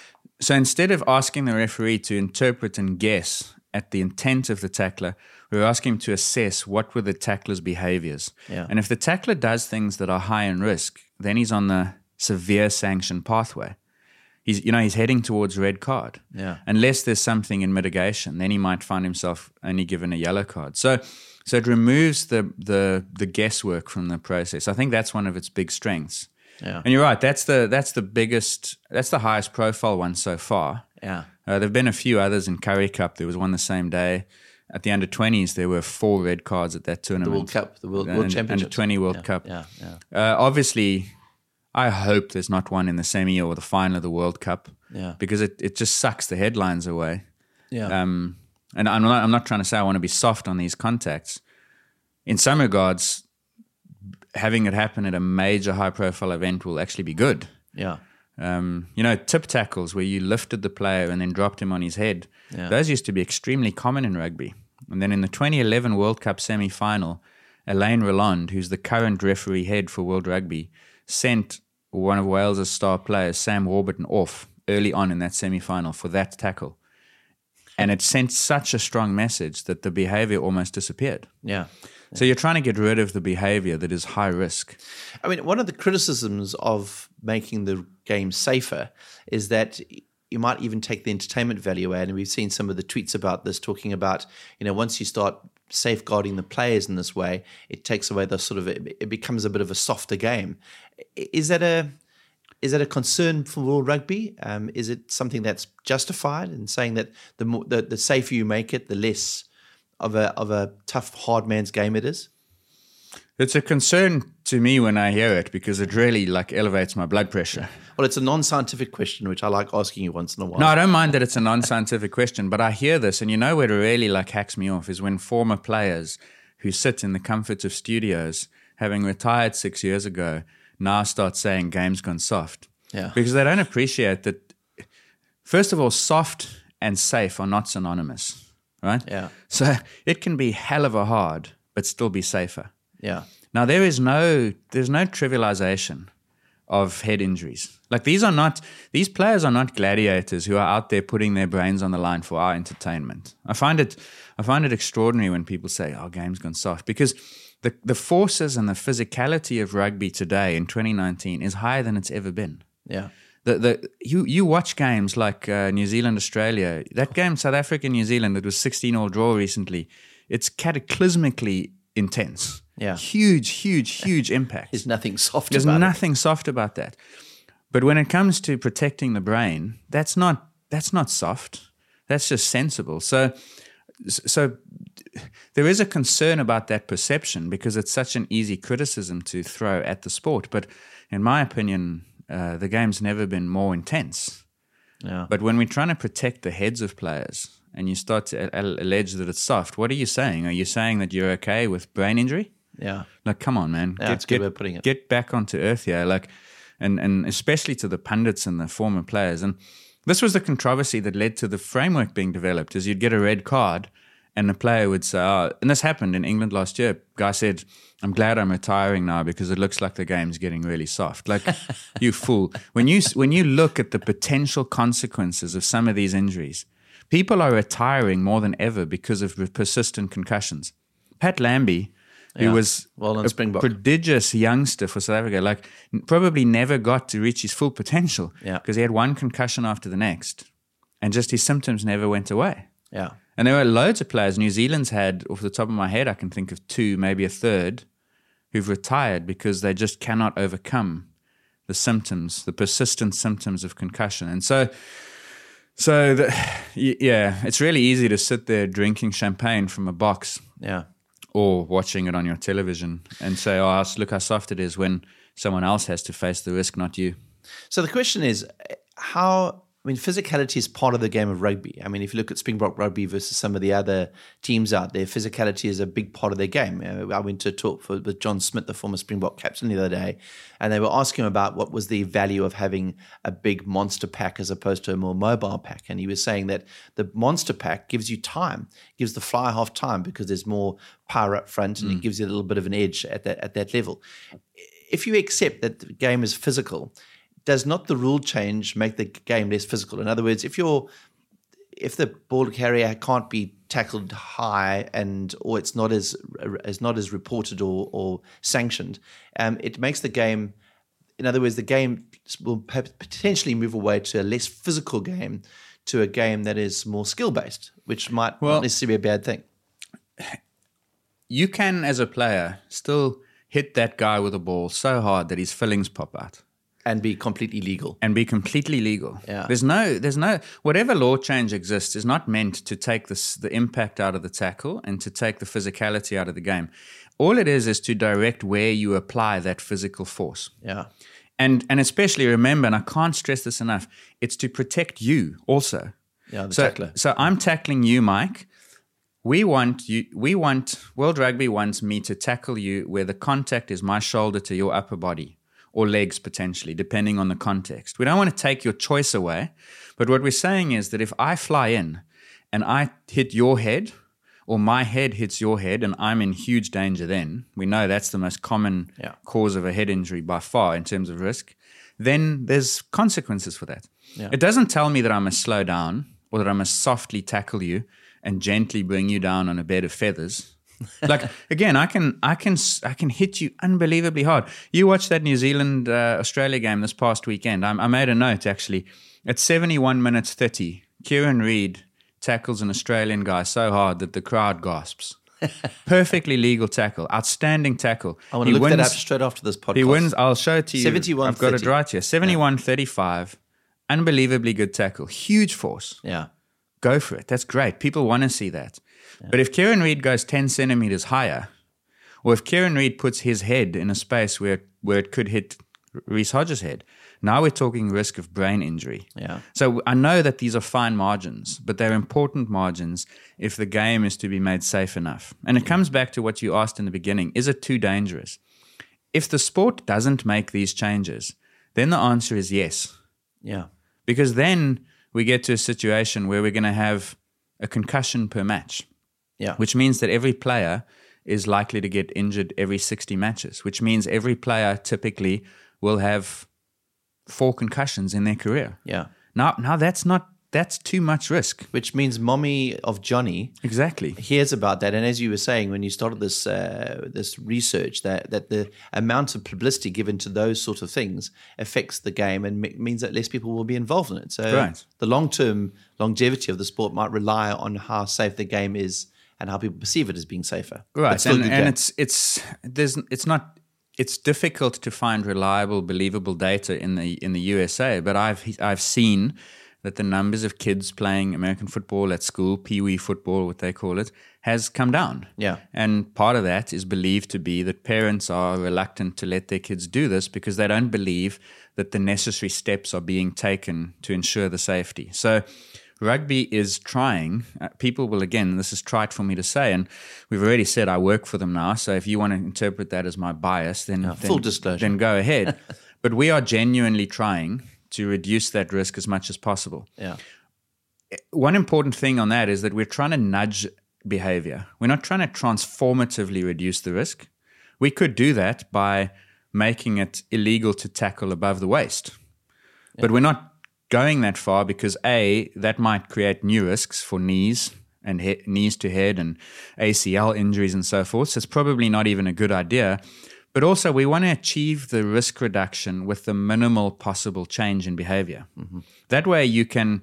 So instead of asking the referee to interpret and guess at the intent of the tackler, we were asking him to assess what were the tackler's behaviors. Yeah. And if the tackler does things that are high in risk, then he's on the severe sanction pathway. He's, you know, he's heading towards red card. Yeah. Unless there's something in mitigation, then he might find himself only given a yellow card. So, so it removes the the the guesswork from the process. I think that's one of its big strengths. Yeah. And you're right. That's the that's the biggest. That's the highest profile one so far. Yeah. Uh, there've been a few others in Currie Cup. There was one the same day. At the under twenties, there were four red cards at that The tournament. World Cup, the World, And- World and- Championship. Under twenty World yeah, Cup. Yeah, yeah. Uh, obviously, I hope there's not one in the semi or the final of the World Cup. Yeah. Because it, it just sucks the headlines away. Yeah. Um, and I'm not, I'm not trying to say I want to be soft on these contacts. In some regards, having it happen at a major high-profile event will actually be good. yeah. Um, you know, tip tackles where you lifted the player and then dropped him on his head. Yeah. Those used to be extremely common in rugby. And then in the twenty eleven World Cup semi-final, Elaine Roland, who's the current referee head for World Rugby, sent one of Wales' star players, Sam Warburton, off early on in that semi-final for that tackle. And it sent such a strong message that the behavior almost disappeared. Yeah. So you're trying to get rid of the behavior that is high risk. I mean, one of the criticisms of making the game safer is that you might even take the entertainment value out. And we've seen some of the tweets about this, talking about, you know, once you start safeguarding the players in this way, it takes away the sort of, it, it becomes a bit of a softer game. Is that a, is that a concern for World Rugby? Um, is it something that's justified in saying that the more, the, the safer you make it, the less of a of a tough, hard man's game it is? It's a concern to me when I hear it because it really like elevates my blood pressure. Well, it's a non-scientific question, which I like asking you once in a while. No, I don't mind that it's a non-scientific question, but I hear this, and you know where it really like hacks me off is when former players who sit in the comfort of studios, having retired six years ago, now start saying game's gone soft. Yeah. Because they don't appreciate that, first of all, soft and safe are not synonymous, right? Yeah. So it can be hell of a hard, but still be safer. Yeah. Now there is no there's no trivialization of head injuries. Like these are not, these players are not gladiators who are out there putting their brains on the line for our entertainment. I find it, I find it extraordinary when people say, "Our game's gone soft," because the the forces and the physicality of rugby today in twenty nineteen is higher than it's ever been. Yeah. The the you you watch games like uh, New Zealand Australia. That game South Africa New Zealand, that was sixteen all draw recently. It's cataclysmically intense. Yeah. Huge, huge, huge impact. There's nothing soft There's about nothing it. soft about that. But when it comes to protecting the brain, that's not that's not soft. That's just sensible. So so there is a concern about that perception because it's such an easy criticism to throw at the sport. But in my opinion, uh, the game's never been more intense. Yeah. But when we're trying to protect the heads of players and you start to a- allege that it's soft, what are you saying? Are you saying that you're okay with brain injury? Yeah. Like, come on, man. Yeah, that's a good way of putting it. Get back onto earth here. Like, and, and especially to the pundits and the former players. And this was the controversy that led to the framework being developed, is you'd get a red card and the player would say, oh, and this happened in England last year. Guy said, "I'm glad I'm retiring now because it looks like the game's getting really soft." Like, you fool. When you, when you look at the potential consequences of some of these injuries, people are retiring more than ever because of persistent concussions. Pat Lambie, who Yeah. was Well done, a Springbok. prodigious youngster for South Africa, like n- probably never got to reach his full potential Yeah. because he had one concussion after the next and just his symptoms never went away. Yeah. And there were loads of players. New Zealand's had, off the top of my head, I can think of two, maybe a third, who've retired because they just cannot overcome the symptoms, the persistent symptoms of concussion. And so, so the, y- yeah, it's really easy to sit there drinking champagne from a box Yeah. or watching it on your television and say, "Oh, look how soft it is," when someone else has to face the risk, not you. So the question is, how, I mean, physicality is part of the game of rugby. I mean, if you look at Springbok Rugby versus some of the other teams out there, physicality is a big part of their game. Uh, I went to a talk for, with John Smith, the former Springbok captain, the other day, and they were asking him about what was the value of having a big monster pack as opposed to a more mobile pack. And he was saying that the monster pack gives you time, gives the fly half time because there's more power up front and it gives you a little bit of an edge at that, at that level. If you accept that the game is physical, does not the rule change make the game less physical? In other words, if you're if the ball carrier can't be tackled high and or it's not as as not as reported or, or sanctioned, um, it makes the game. In other words, the game will potentially move away to a less physical game, to a game that is more skill based, which might Well, not necessarily be a bad thing. You can, as a player, still hit that guy with a ball so hard that his fillings pop out. And be completely legal. And be completely legal. Yeah. There's no, there's no, whatever law change exists is not meant to take this, the impact out of the tackle and to take the physicality out of the game. All it is is to direct where you apply that physical force. Yeah. And and especially remember, and I can't stress this enough, it's to protect you also. Yeah, the so, tackler. So I'm tackling you, Mike. We want you. We want World Rugby wants me to tackle you where the contact is my shoulder to your upper body, or legs potentially, depending on the context. We don't want to take your choice away, but what we're saying is that if I fly in and I hit your head, or my head hits your head, and I'm in huge danger then, we know that's the most common Yeah. cause of a head injury by far in terms of risk, then there's consequences for that. Yeah. It doesn't tell me that I must slow down or that I must softly tackle you and gently bring you down on a bed of feathers. Like, again, I can I can I can hit you unbelievably hard. You watched that New Zealand uh, Australia game this past weekend. I, I made a note actually. At seventy-one minutes thirty, Kieran Reid tackles an Australian guy so hard that the crowd gasps. Perfectly legal tackle, outstanding tackle. I want to He look wins, that up straight after this podcast. He wins. I'll show it to you. seventy-one I've got it thirty. right here. seventy-one thirty-five. Unbelievably good tackle. Huge force. Yeah. Go for it. That's great. People want to see that. But if Kieran Reid goes ten centimeters higher, or if Kieran Reid puts his head in a space where, where it could hit Reece Hodges' head, now we're talking risk of brain injury. Yeah. So I know that these are fine margins, but they're important margins if the game is to be made safe enough. And it comes back to what you asked in the beginning. Is it too dangerous? If the sport doesn't make these changes, then the answer is yes. Yeah. Because then we get to a situation where we're going to have a concussion per match. Yeah. Which means that every player is likely to get injured every sixty matches, which means every player typically will have four concussions in their career. Yeah. Now, now that's not that's too much risk. Which means mommy of Johnny Exactly. hears about that. And as you were saying, when you started this uh, this research, that, that the amount of publicity given to those sort of things affects the game and m- means that less people will be involved in it. So Right. the long-term longevity of the sport might rely on how safe the game is and how people perceive it as being safer. But Right, still a and, good and game. it's it's there's it's not it's difficult to find reliable, believable data in the in the U S A. But I've I've seen that the numbers of kids playing American football at school, Pee Wee football, what they call it, has come down. Yeah. And part of that is believed to be that parents are reluctant to let their kids do this because they don't believe that the necessary steps are being taken to ensure the safety. So rugby is trying. Uh, people will, again, this is trite for me to say, and we've already said I work for them now, so if you want to interpret that as my bias, then, Yeah, then full disclosure. then go ahead. But we are genuinely trying to reduce that risk as much as possible. Yeah. One important thing on that is that we're trying to nudge behavior. We're not trying to transformatively reduce the risk. We could do that by making it illegal to tackle above the waist. Yeah. But we're not going that far because, A, that might create new risks for knees and he- knees to head and A C L injuries and so forth. So it's probably not even a good idea. But also we want to achieve the risk reduction with the minimal possible change in behavior. Mm-hmm. That way you can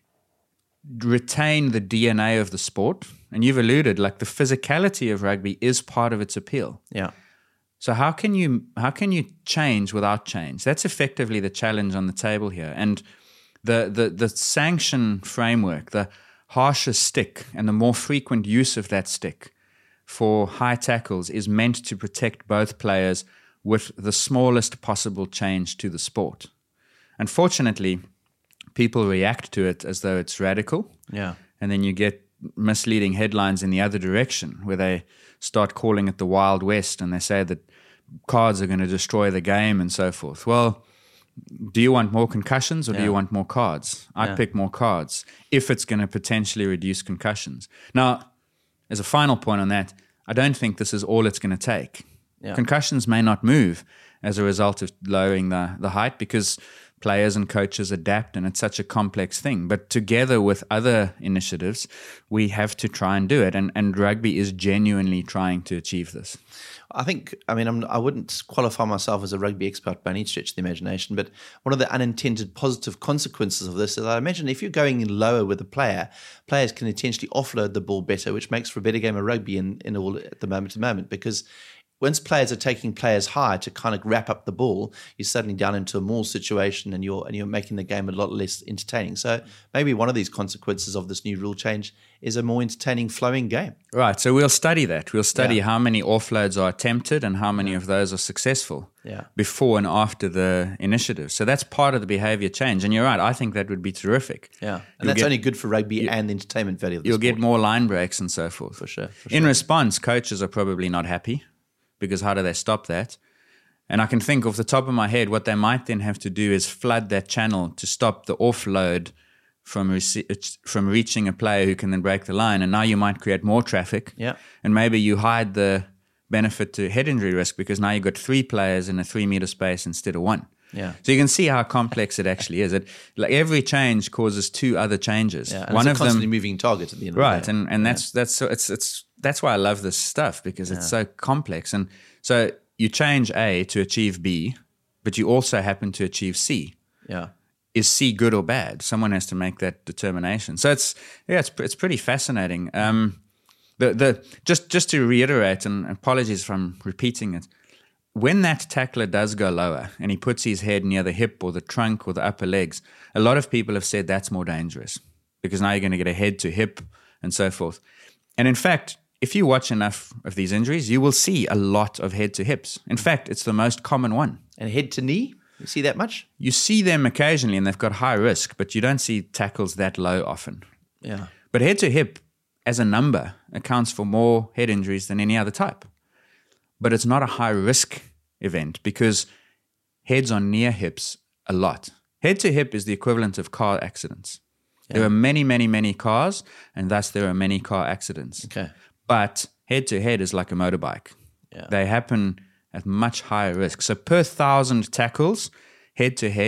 retain the D N A of the sport. And you've alluded, like the physicality of rugby is part of its appeal. Yeah. So how can you how can you change without change? That's effectively the challenge on the table here. And the the the sanction framework, the harsher stick and the more frequent use of that stick for high tackles is meant to protect both players with the smallest possible change to the sport. Unfortunately, people react to it as though it's radical. Yeah. And then you get misleading headlines in the other direction where they start calling it the Wild West and they say that cards are going to destroy the game and so forth. Well, do you want more concussions or Yeah. do you want more cards? I'd Yeah. pick more cards if it's going to potentially reduce concussions. Now, as a final point on that, I don't think this is all it's going to take. Yeah. Concussions may not move as a result of lowering the, the height because players and coaches adapt and it's such a complex thing. But together with other initiatives, we have to try and do it. And, and rugby is genuinely trying to achieve this. I think, I mean, I'm, I wouldn't qualify myself as a rugby expert by any stretch of the imagination, but one of the unintended positive consequences of this is I imagine if you're going in lower with a player, players can intentionally offload the ball better, which makes for a better game of rugby in, in all at the moment to moment, because once players are taking players high to kind of wrap up the ball, you're suddenly down into a maul situation and you're and you're making the game a lot less entertaining. So maybe one of these consequences of this new rule change is a more entertaining, flowing game. Right. So we'll study that. We'll study Yeah. how many offloads are attempted and how many of those are successful Yeah. before and after the initiative. So that's part of the behavior change. And you're right. I think that would be terrific. Yeah, and You'll that's get- only good for rugby and the entertainment value of the You'll sport. get more line breaks and so forth. For sure, for In sure. response, coaches are probably not happy because how do they stop that? And I can think off the top of my head, what they might then have to do is flood that channel to stop the offload from rece- from reaching a player who can then break the line. And now you might create more traffic. Yeah. And maybe you hide the benefit to head injury risk because now you've got three players in a three meter space instead of one. Yeah. So you can see how complex it actually is. It like every change causes two other changes. Yeah, and One it's a of them constantly moving target at the end right of the day. and and that's that's so it's it's that's why I love this stuff because it's so complex. And so you change A to achieve B, but you also happen to achieve C. Yeah. Is C good or bad? Someone has to make that determination. So it's yeah, it's it's pretty fascinating. Um, the the just just to reiterate, and apologies if I'm repeating it. When that tackler does go lower and he puts his head near the hip or the trunk or the upper legs, a lot of people have said that's more dangerous because now you're going to get a head to hip and so forth. And in fact, if you watch enough of these injuries, you will see a lot of head to hips. In fact, it's the most common one. And head to knee, you see that much? You see them occasionally and they've got high risk, but you don't see tackles that low often. Yeah. But head to hip as a number accounts for more head injuries than any other type. But it's not a high risk event because heads are near hips a lot. Head to hip is the equivalent of car accidents. Yeah. There are many, many, many cars, and thus there are many car accidents. Okay. But head to head is like a motorbike. Yeah. They happen at much higher risk. So per thousand tackles, head to head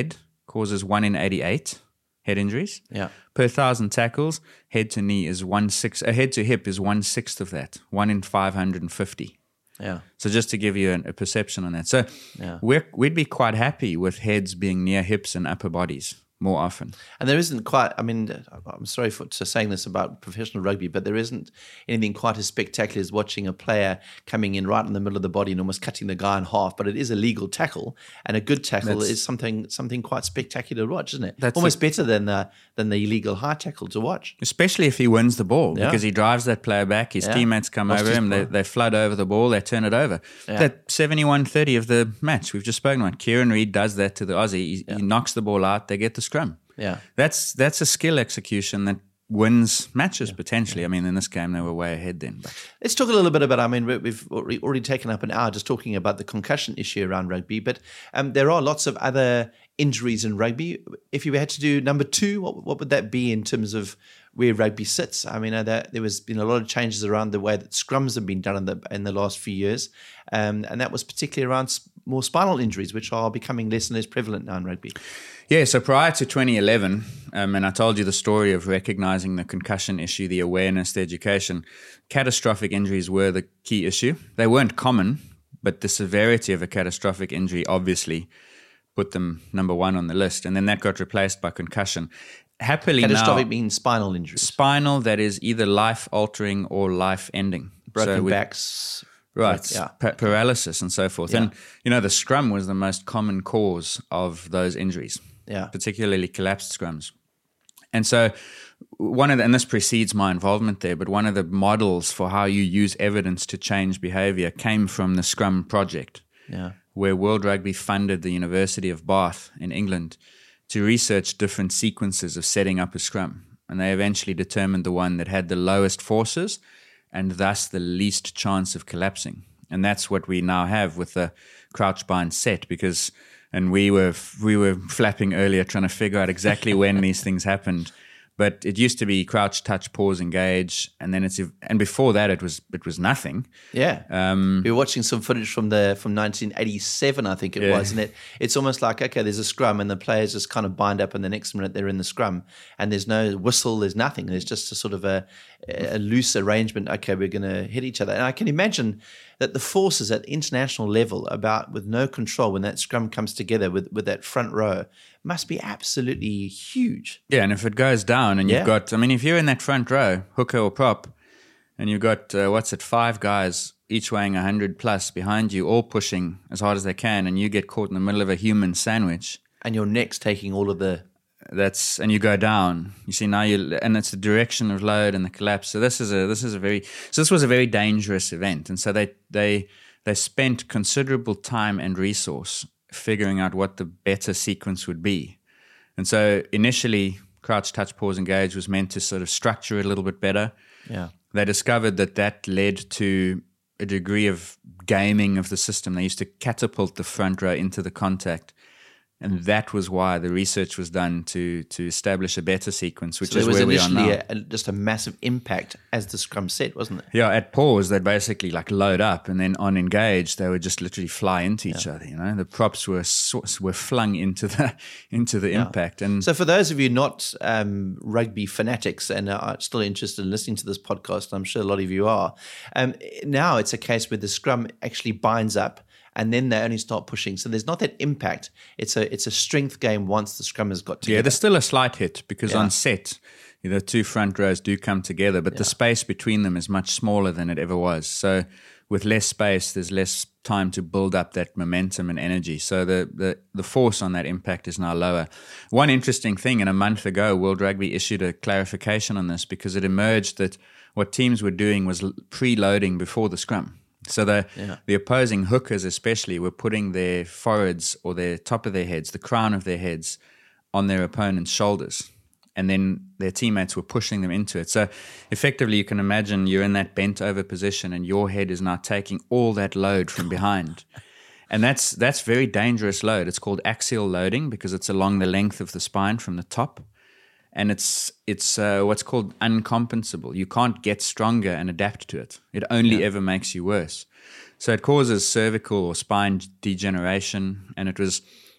causes one in eighty-eight head injuries. Yeah. Per thousand tackles, head to knee is one six. A head to hip is one sixth of that. One in five hundred fifty. Yeah. So just to give you an, a perception on that. So Yeah. we're, we'd be quite happy with heads being near hips and upper bodies more often. And there isn't quite, I mean, I'm sorry for saying this about professional rugby, but there isn't anything quite as spectacular as watching a player coming in right in the middle of the body and almost cutting the guy in half. But it is a legal tackle, and a good tackle That's- is something something quite spectacular to watch, isn't it? That's Almost a- better than the, than the illegal high tackle to watch. Especially if he wins the ball, Yeah. because he drives that player back, his Yeah. teammates come Lost over his him, they, ball. they flood over the ball, they turn it over. Yeah. That seventy-one thirty of the match we've just spoken about, Kieran Reid does that to the Aussie. He, he knocks the ball out, they get the scrum. Yeah. That's that's a skill execution that wins matches potentially. I mean, in this game, they were way ahead then. But Let's talk a little bit about, I mean, we- we've already already taken up an hour just talking about the concussion issue around rugby, but um, there are lots of other injuries in rugby. If you had to do number two, what, what would that be in terms of where rugby sits? I mean, uh, there, there was been a lot of changes around the way that scrums have been done in the in the last few years, um, and that was particularly around s- more spinal injuries, which are becoming less and less prevalent now in rugby. yeah, so prior to twenty eleven, um, and I told you the story of recognizing the concussion issue, the awareness, the education, catastrophic injuries were the key issue. They weren't common, but the severity of a catastrophic injury obviously put them number one on the list. And then that got replaced by concussion. Happily Catastrophic now, means spinal injuries, spinal that is either life-altering or life-ending. broken So we- backs. Right, Yeah. pa- paralysis and so forth. Yeah. And, you know, the scrum was the most common cause of those injuries, Yeah. particularly collapsed scrums. And so one of the, and this precedes my involvement there, but one of the models for how you use evidence to change behavior came from the Scrum Project, Yeah. where World Rugby funded the University of Bath in England to research different sequences of setting up a scrum. And they eventually determined the one that had the lowest forces and thus the least chance of collapsing. And that's what we now have with the crouch bind set, because and we were we were flapping earlier trying to figure out exactly when these things happened. But it used to be crouch, touch, pause, engage, and then it's and before that it was it was nothing. Yeah, Um, we were watching some footage from the from nineteen eighty-seven, I think it Yeah. was, and it it's almost like, okay, there's a scrum, and the players just kind of bind up, and the next minute they're in the scrum, and there's no whistle, there's nothing. There's just a sort of a, a loose arrangement. Okay, we're going to hit each other, and I can imagine that the forces at international level, about with no control when that scrum comes together with with that front row, must be absolutely huge. Yeah, and if it goes down and you've Yeah. got, I mean, if you're in that front row, hooker or prop, and you've got, uh, what's it, five guys, each weighing one hundred plus behind you, all pushing as hard as they can, and you get caught in the middle of a human sandwich, And your neck's taking all of the that's, and you go down, you see now you, and it's the direction of load and the collapse. So this is a, this is a very, so this was a very dangerous event. And so they, they, they spent considerable time and resource figuring out what the better sequence would be. And so initially, crouch, touch, pause, engage was meant to sort of structure it a little bit better. yeah. They discovered that that led to a degree of gaming of the system. They used to catapult the front row into the contact. And that was why the research was done to to establish a better sequence, which So is there was where we are initially now. a, a, just a massive impact as the scrum set, wasn't it? Yeah, at pause, they'd basically like load up, and then on engage, they would just literally fly into each other. You know, the props were so- were flung into the into the impact, and So for those of you not um, rugby fanatics and are still interested in listening to this podcast, I'm sure a lot of you are, um, now it's a case where the scrum actually binds up and then they only start pushing. So there's not that impact. It's a it's a strength game once the scrum has got together. yeah, there's still a slight hit because Yeah. on set, you know, two front rows do come together, but the space between them is much smaller than it ever was. So with less space, there's less time to build up that momentum and energy. So the, the, the force on that impact is now lower. One interesting thing, in a month ago, World Rugby issued a clarification on this because it emerged that what teams were doing was l- preloading before the scrum. So the Yeah. the opposing hookers especially were putting their foreheads or their top of their heads, the crown of their heads, on their opponent's shoulders. And then their teammates were pushing them into it. So effectively you can imagine you're in that bent over position and your head is now taking all that load from behind. And that's that's very dangerous load. It's called axial loading because it's along the length of the spine from the top. And it's it's uh, what's called uncompensable. You can't get stronger and adapt to it. It only ever makes you worse. So it causes cervical or spine degeneration. And it was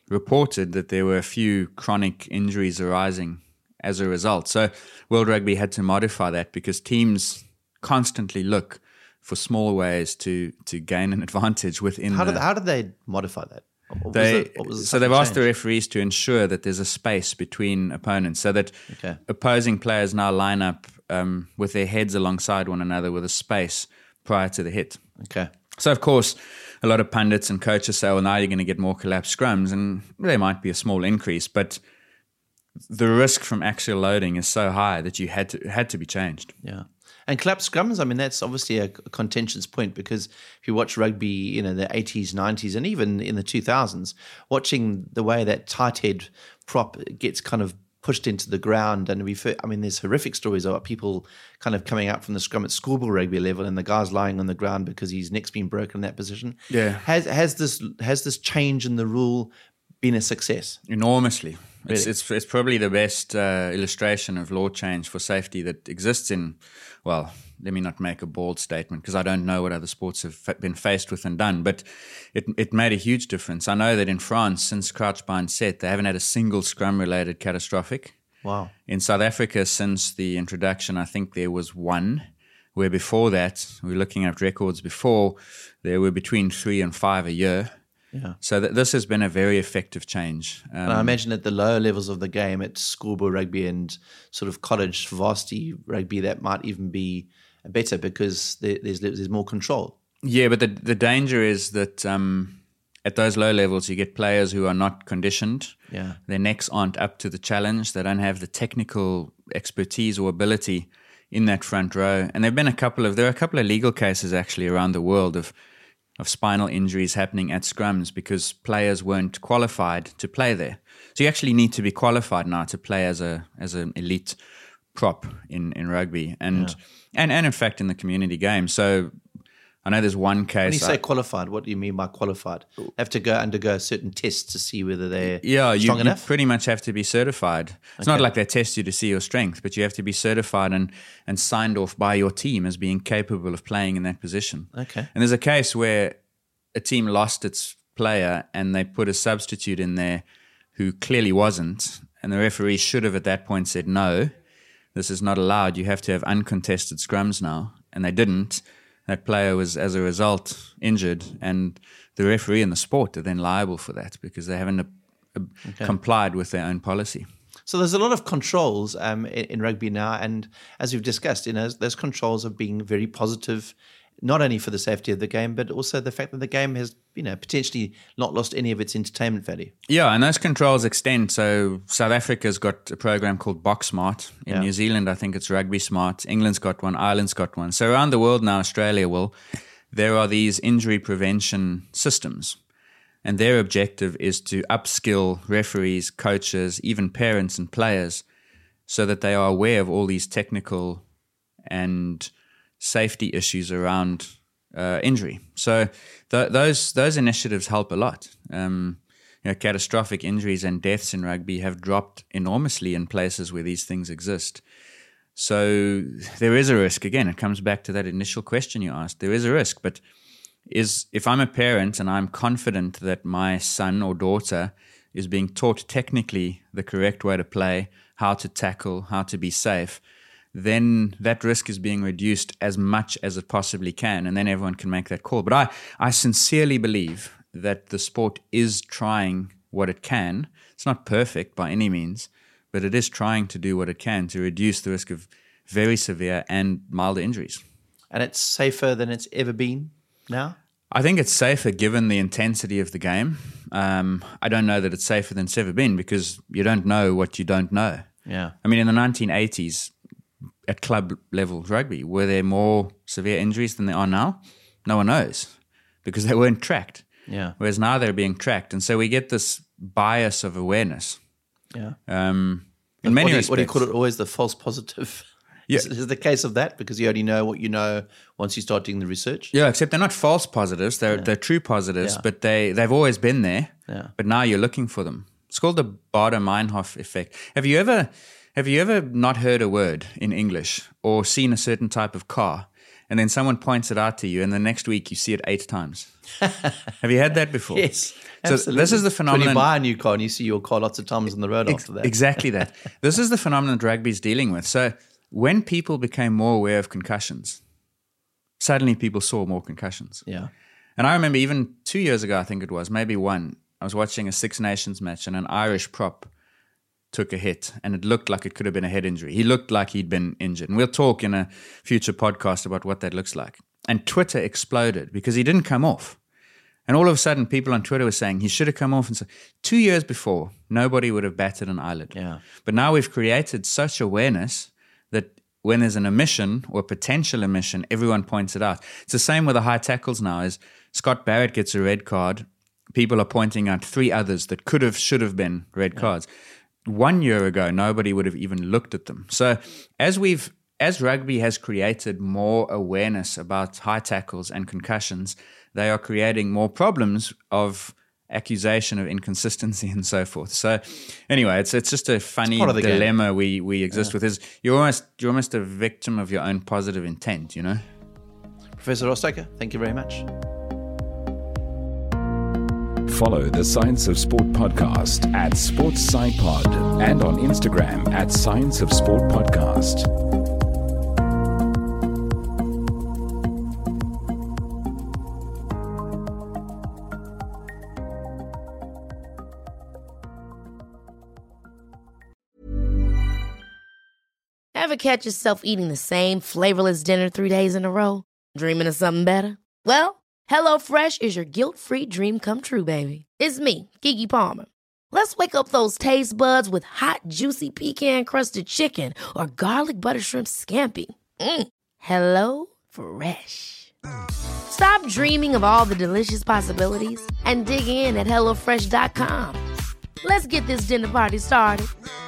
reported that there were a few chronic injuries arising as a result. So World Rugby had to modify that because teams constantly look for small ways to to gain an advantage within. How the, did how did they modify that? What they was the, what was the so they've asked the change? referees to ensure that there's a space between opponents, so that Okay. opposing players now line up um, with their heads alongside one another with a space prior to the hit. Okay. So, of course, a lot of pundits and coaches say, well, now you're going to get more collapsed scrums, and there might be a small increase, but the risk from axial loading is so high that you had to had to be changed. Yeah. And collapsed scrums, I mean, that's obviously a contentious point because if you watch rugby, you know, the eighties, nineties, and even in the two thousands, watching the way that tight head prop gets kind of pushed into the ground, and we, I mean, there's horrific stories about people kind of coming out from the scrum at schoolboy rugby level, and the guy's lying on the ground because his neck's been broken in that position. Yeah. Has has this has this change in the rule been a success? Enormously. It's, Really? it's it's probably the best uh, illustration of law change for safety that exists in, well, let me not make a bold statement because I don't know what other sports have fa- been faced with and done, but it it made a huge difference. I know that in France, since crouch bind set, they haven't had a single scrum-related catastrophic. Wow. In South Africa, since the introduction, I think there was one, where before that, we were looking at records before, there were between three and five a year. Yeah. So th- this has been a very effective change. Um, And I imagine at the lower levels of the game, at schoolboy rugby and sort of college varsity rugby, that might even be better because there, there's there's more control. Yeah, but the the danger is that um, at those low levels, you get players who are not conditioned. Yeah. Their necks aren't up to the challenge. They don't have the technical expertise or ability in that front row. And there've been a couple of there are a couple of legal cases actually around the world of of spinal injuries happening at scrums because players weren't qualified to play there. So you actually need to be qualified now to play as a as an elite prop in, in rugby and, Yeah. and and in fact in the community game. So I know there's one case. When you say I- qualified, what do you mean by qualified? Have to go undergo certain tests to see whether they're Yeah, you, strong you enough? pretty much have to be certified. It's not like they test you to see your strength, but you have to be certified and, and signed off by your team as being capable of playing in that position. Okay. And there's a case where a team lost its player and they put a substitute in there who clearly wasn't, and the referee should have at that point said, no, this is not allowed. You have to have uncontested scrums now. And they didn't. That player was, as a result, injured, and the referee and the sport are then liable for that because they haven't uh, uh, complied with their own policy. So there's a lot of controls um, in, in rugby now, and as we've discussed, you know, those controls are being very positive, not only for the safety of the game, but also the fact that the game has, you know, potentially not lost any of its entertainment value. Yeah, and those controls extend. So South Africa's got a program called Box Smart. In Yeah. New Zealand, I think it's Rugby Smart. England's got one. Ireland's got one. So around the world now, Australia will, there are these injury prevention systems. And their objective is to upskill referees, coaches, even parents and players so that they are aware of all these technical and safety issues around uh, injury. So th- those those initiatives help a lot. Um, you know, catastrophic injuries and deaths in rugby have dropped enormously in places where these things exist. So there is a risk. Again, it comes back to that initial question you asked. There is a risk, but is if I'm a parent and I'm confident that my son or daughter is being taught technically the correct way to play, how to tackle, how to be safe, then that risk is being reduced as much as it possibly can, and then everyone can make that call. But I, I sincerely believe that the sport is trying what it can. It's not perfect by any means, but it is trying to do what it can to reduce the risk of very severe and milder injuries. And it's safer than it's ever been now? I think it's safer given the intensity of the game. Um, I don't know that it's safer than it's ever been because you don't know what you don't know. Yeah. I mean, in the nineteen eighties, at club level rugby, were there more severe injuries than there are now? No one knows because they weren't tracked. Yeah. Whereas now they're being tracked. And so we get this bias of awareness. Yeah. Um, in many what, do you, respects. what do you call it? Always the false positive. Yeah. Is, is the case of that because you only know what you know once you start doing the research? Yeah, except they're not false positives. They're, they're true positives, Yeah. but they, they've always been there. Yeah. But now you're looking for them. It's called the Bader-Meinhof effect. Have you ever have you ever not heard a word in English or seen a certain type of car and then someone points it out to you and the next week you see it eight times? Have you had that before? Yes. Absolutely. this is the So phenomenon. when you buy a new car and you see your car lots of times on the road Ex- after that. Exactly that. This is the phenomenon that rugby is dealing with. So when people became more aware of concussions, suddenly people saw more concussions. Yeah. And I remember even two years ago, I think it was, maybe one, I was watching a Six Nations match and an Irish prop took a hit and it looked like it could have been a head injury. He looked like he'd been injured. And we'll talk in a future podcast about what that looks like. And Twitter exploded because he didn't come off. And all of a sudden, people on Twitter were saying he should have come off. And so, two years before, nobody would have batted an eyelid. Yeah. But now we've created such awareness that when there's an omission or potential omission, everyone points it out. It's the same with the high tackles now. Is Scott Barrett gets a red card, people are pointing out three others that could have, should have been red yeah. cards. One year ago, nobody would have even looked at them. So as we've as rugby has created more awareness about high tackles and concussions, they are creating more problems of accusation of inconsistency and so forth. So anyway, it's it's just a funny dilemma game. we we exist yeah. with. Is you're almost you're almost a victim of your own positive intent, you know? Professor Ross-Tucker, thank you very much. Follow the Science of Sport podcast at SportsSciPod and on Instagram at Science of Sport Podcast. Ever catch yourself eating the same flavorless dinner three days in a row? Dreaming of something better? Well, HelloFresh is your guilt-free dream come true, baby. It's me, Keke Palmer. Let's wake up those taste buds with hot, juicy pecan-crusted chicken or garlic butter shrimp scampi. Mm. Hello Fresh. Stop dreaming of all the delicious possibilities and dig in at hello fresh dot com. Let's get this dinner party started.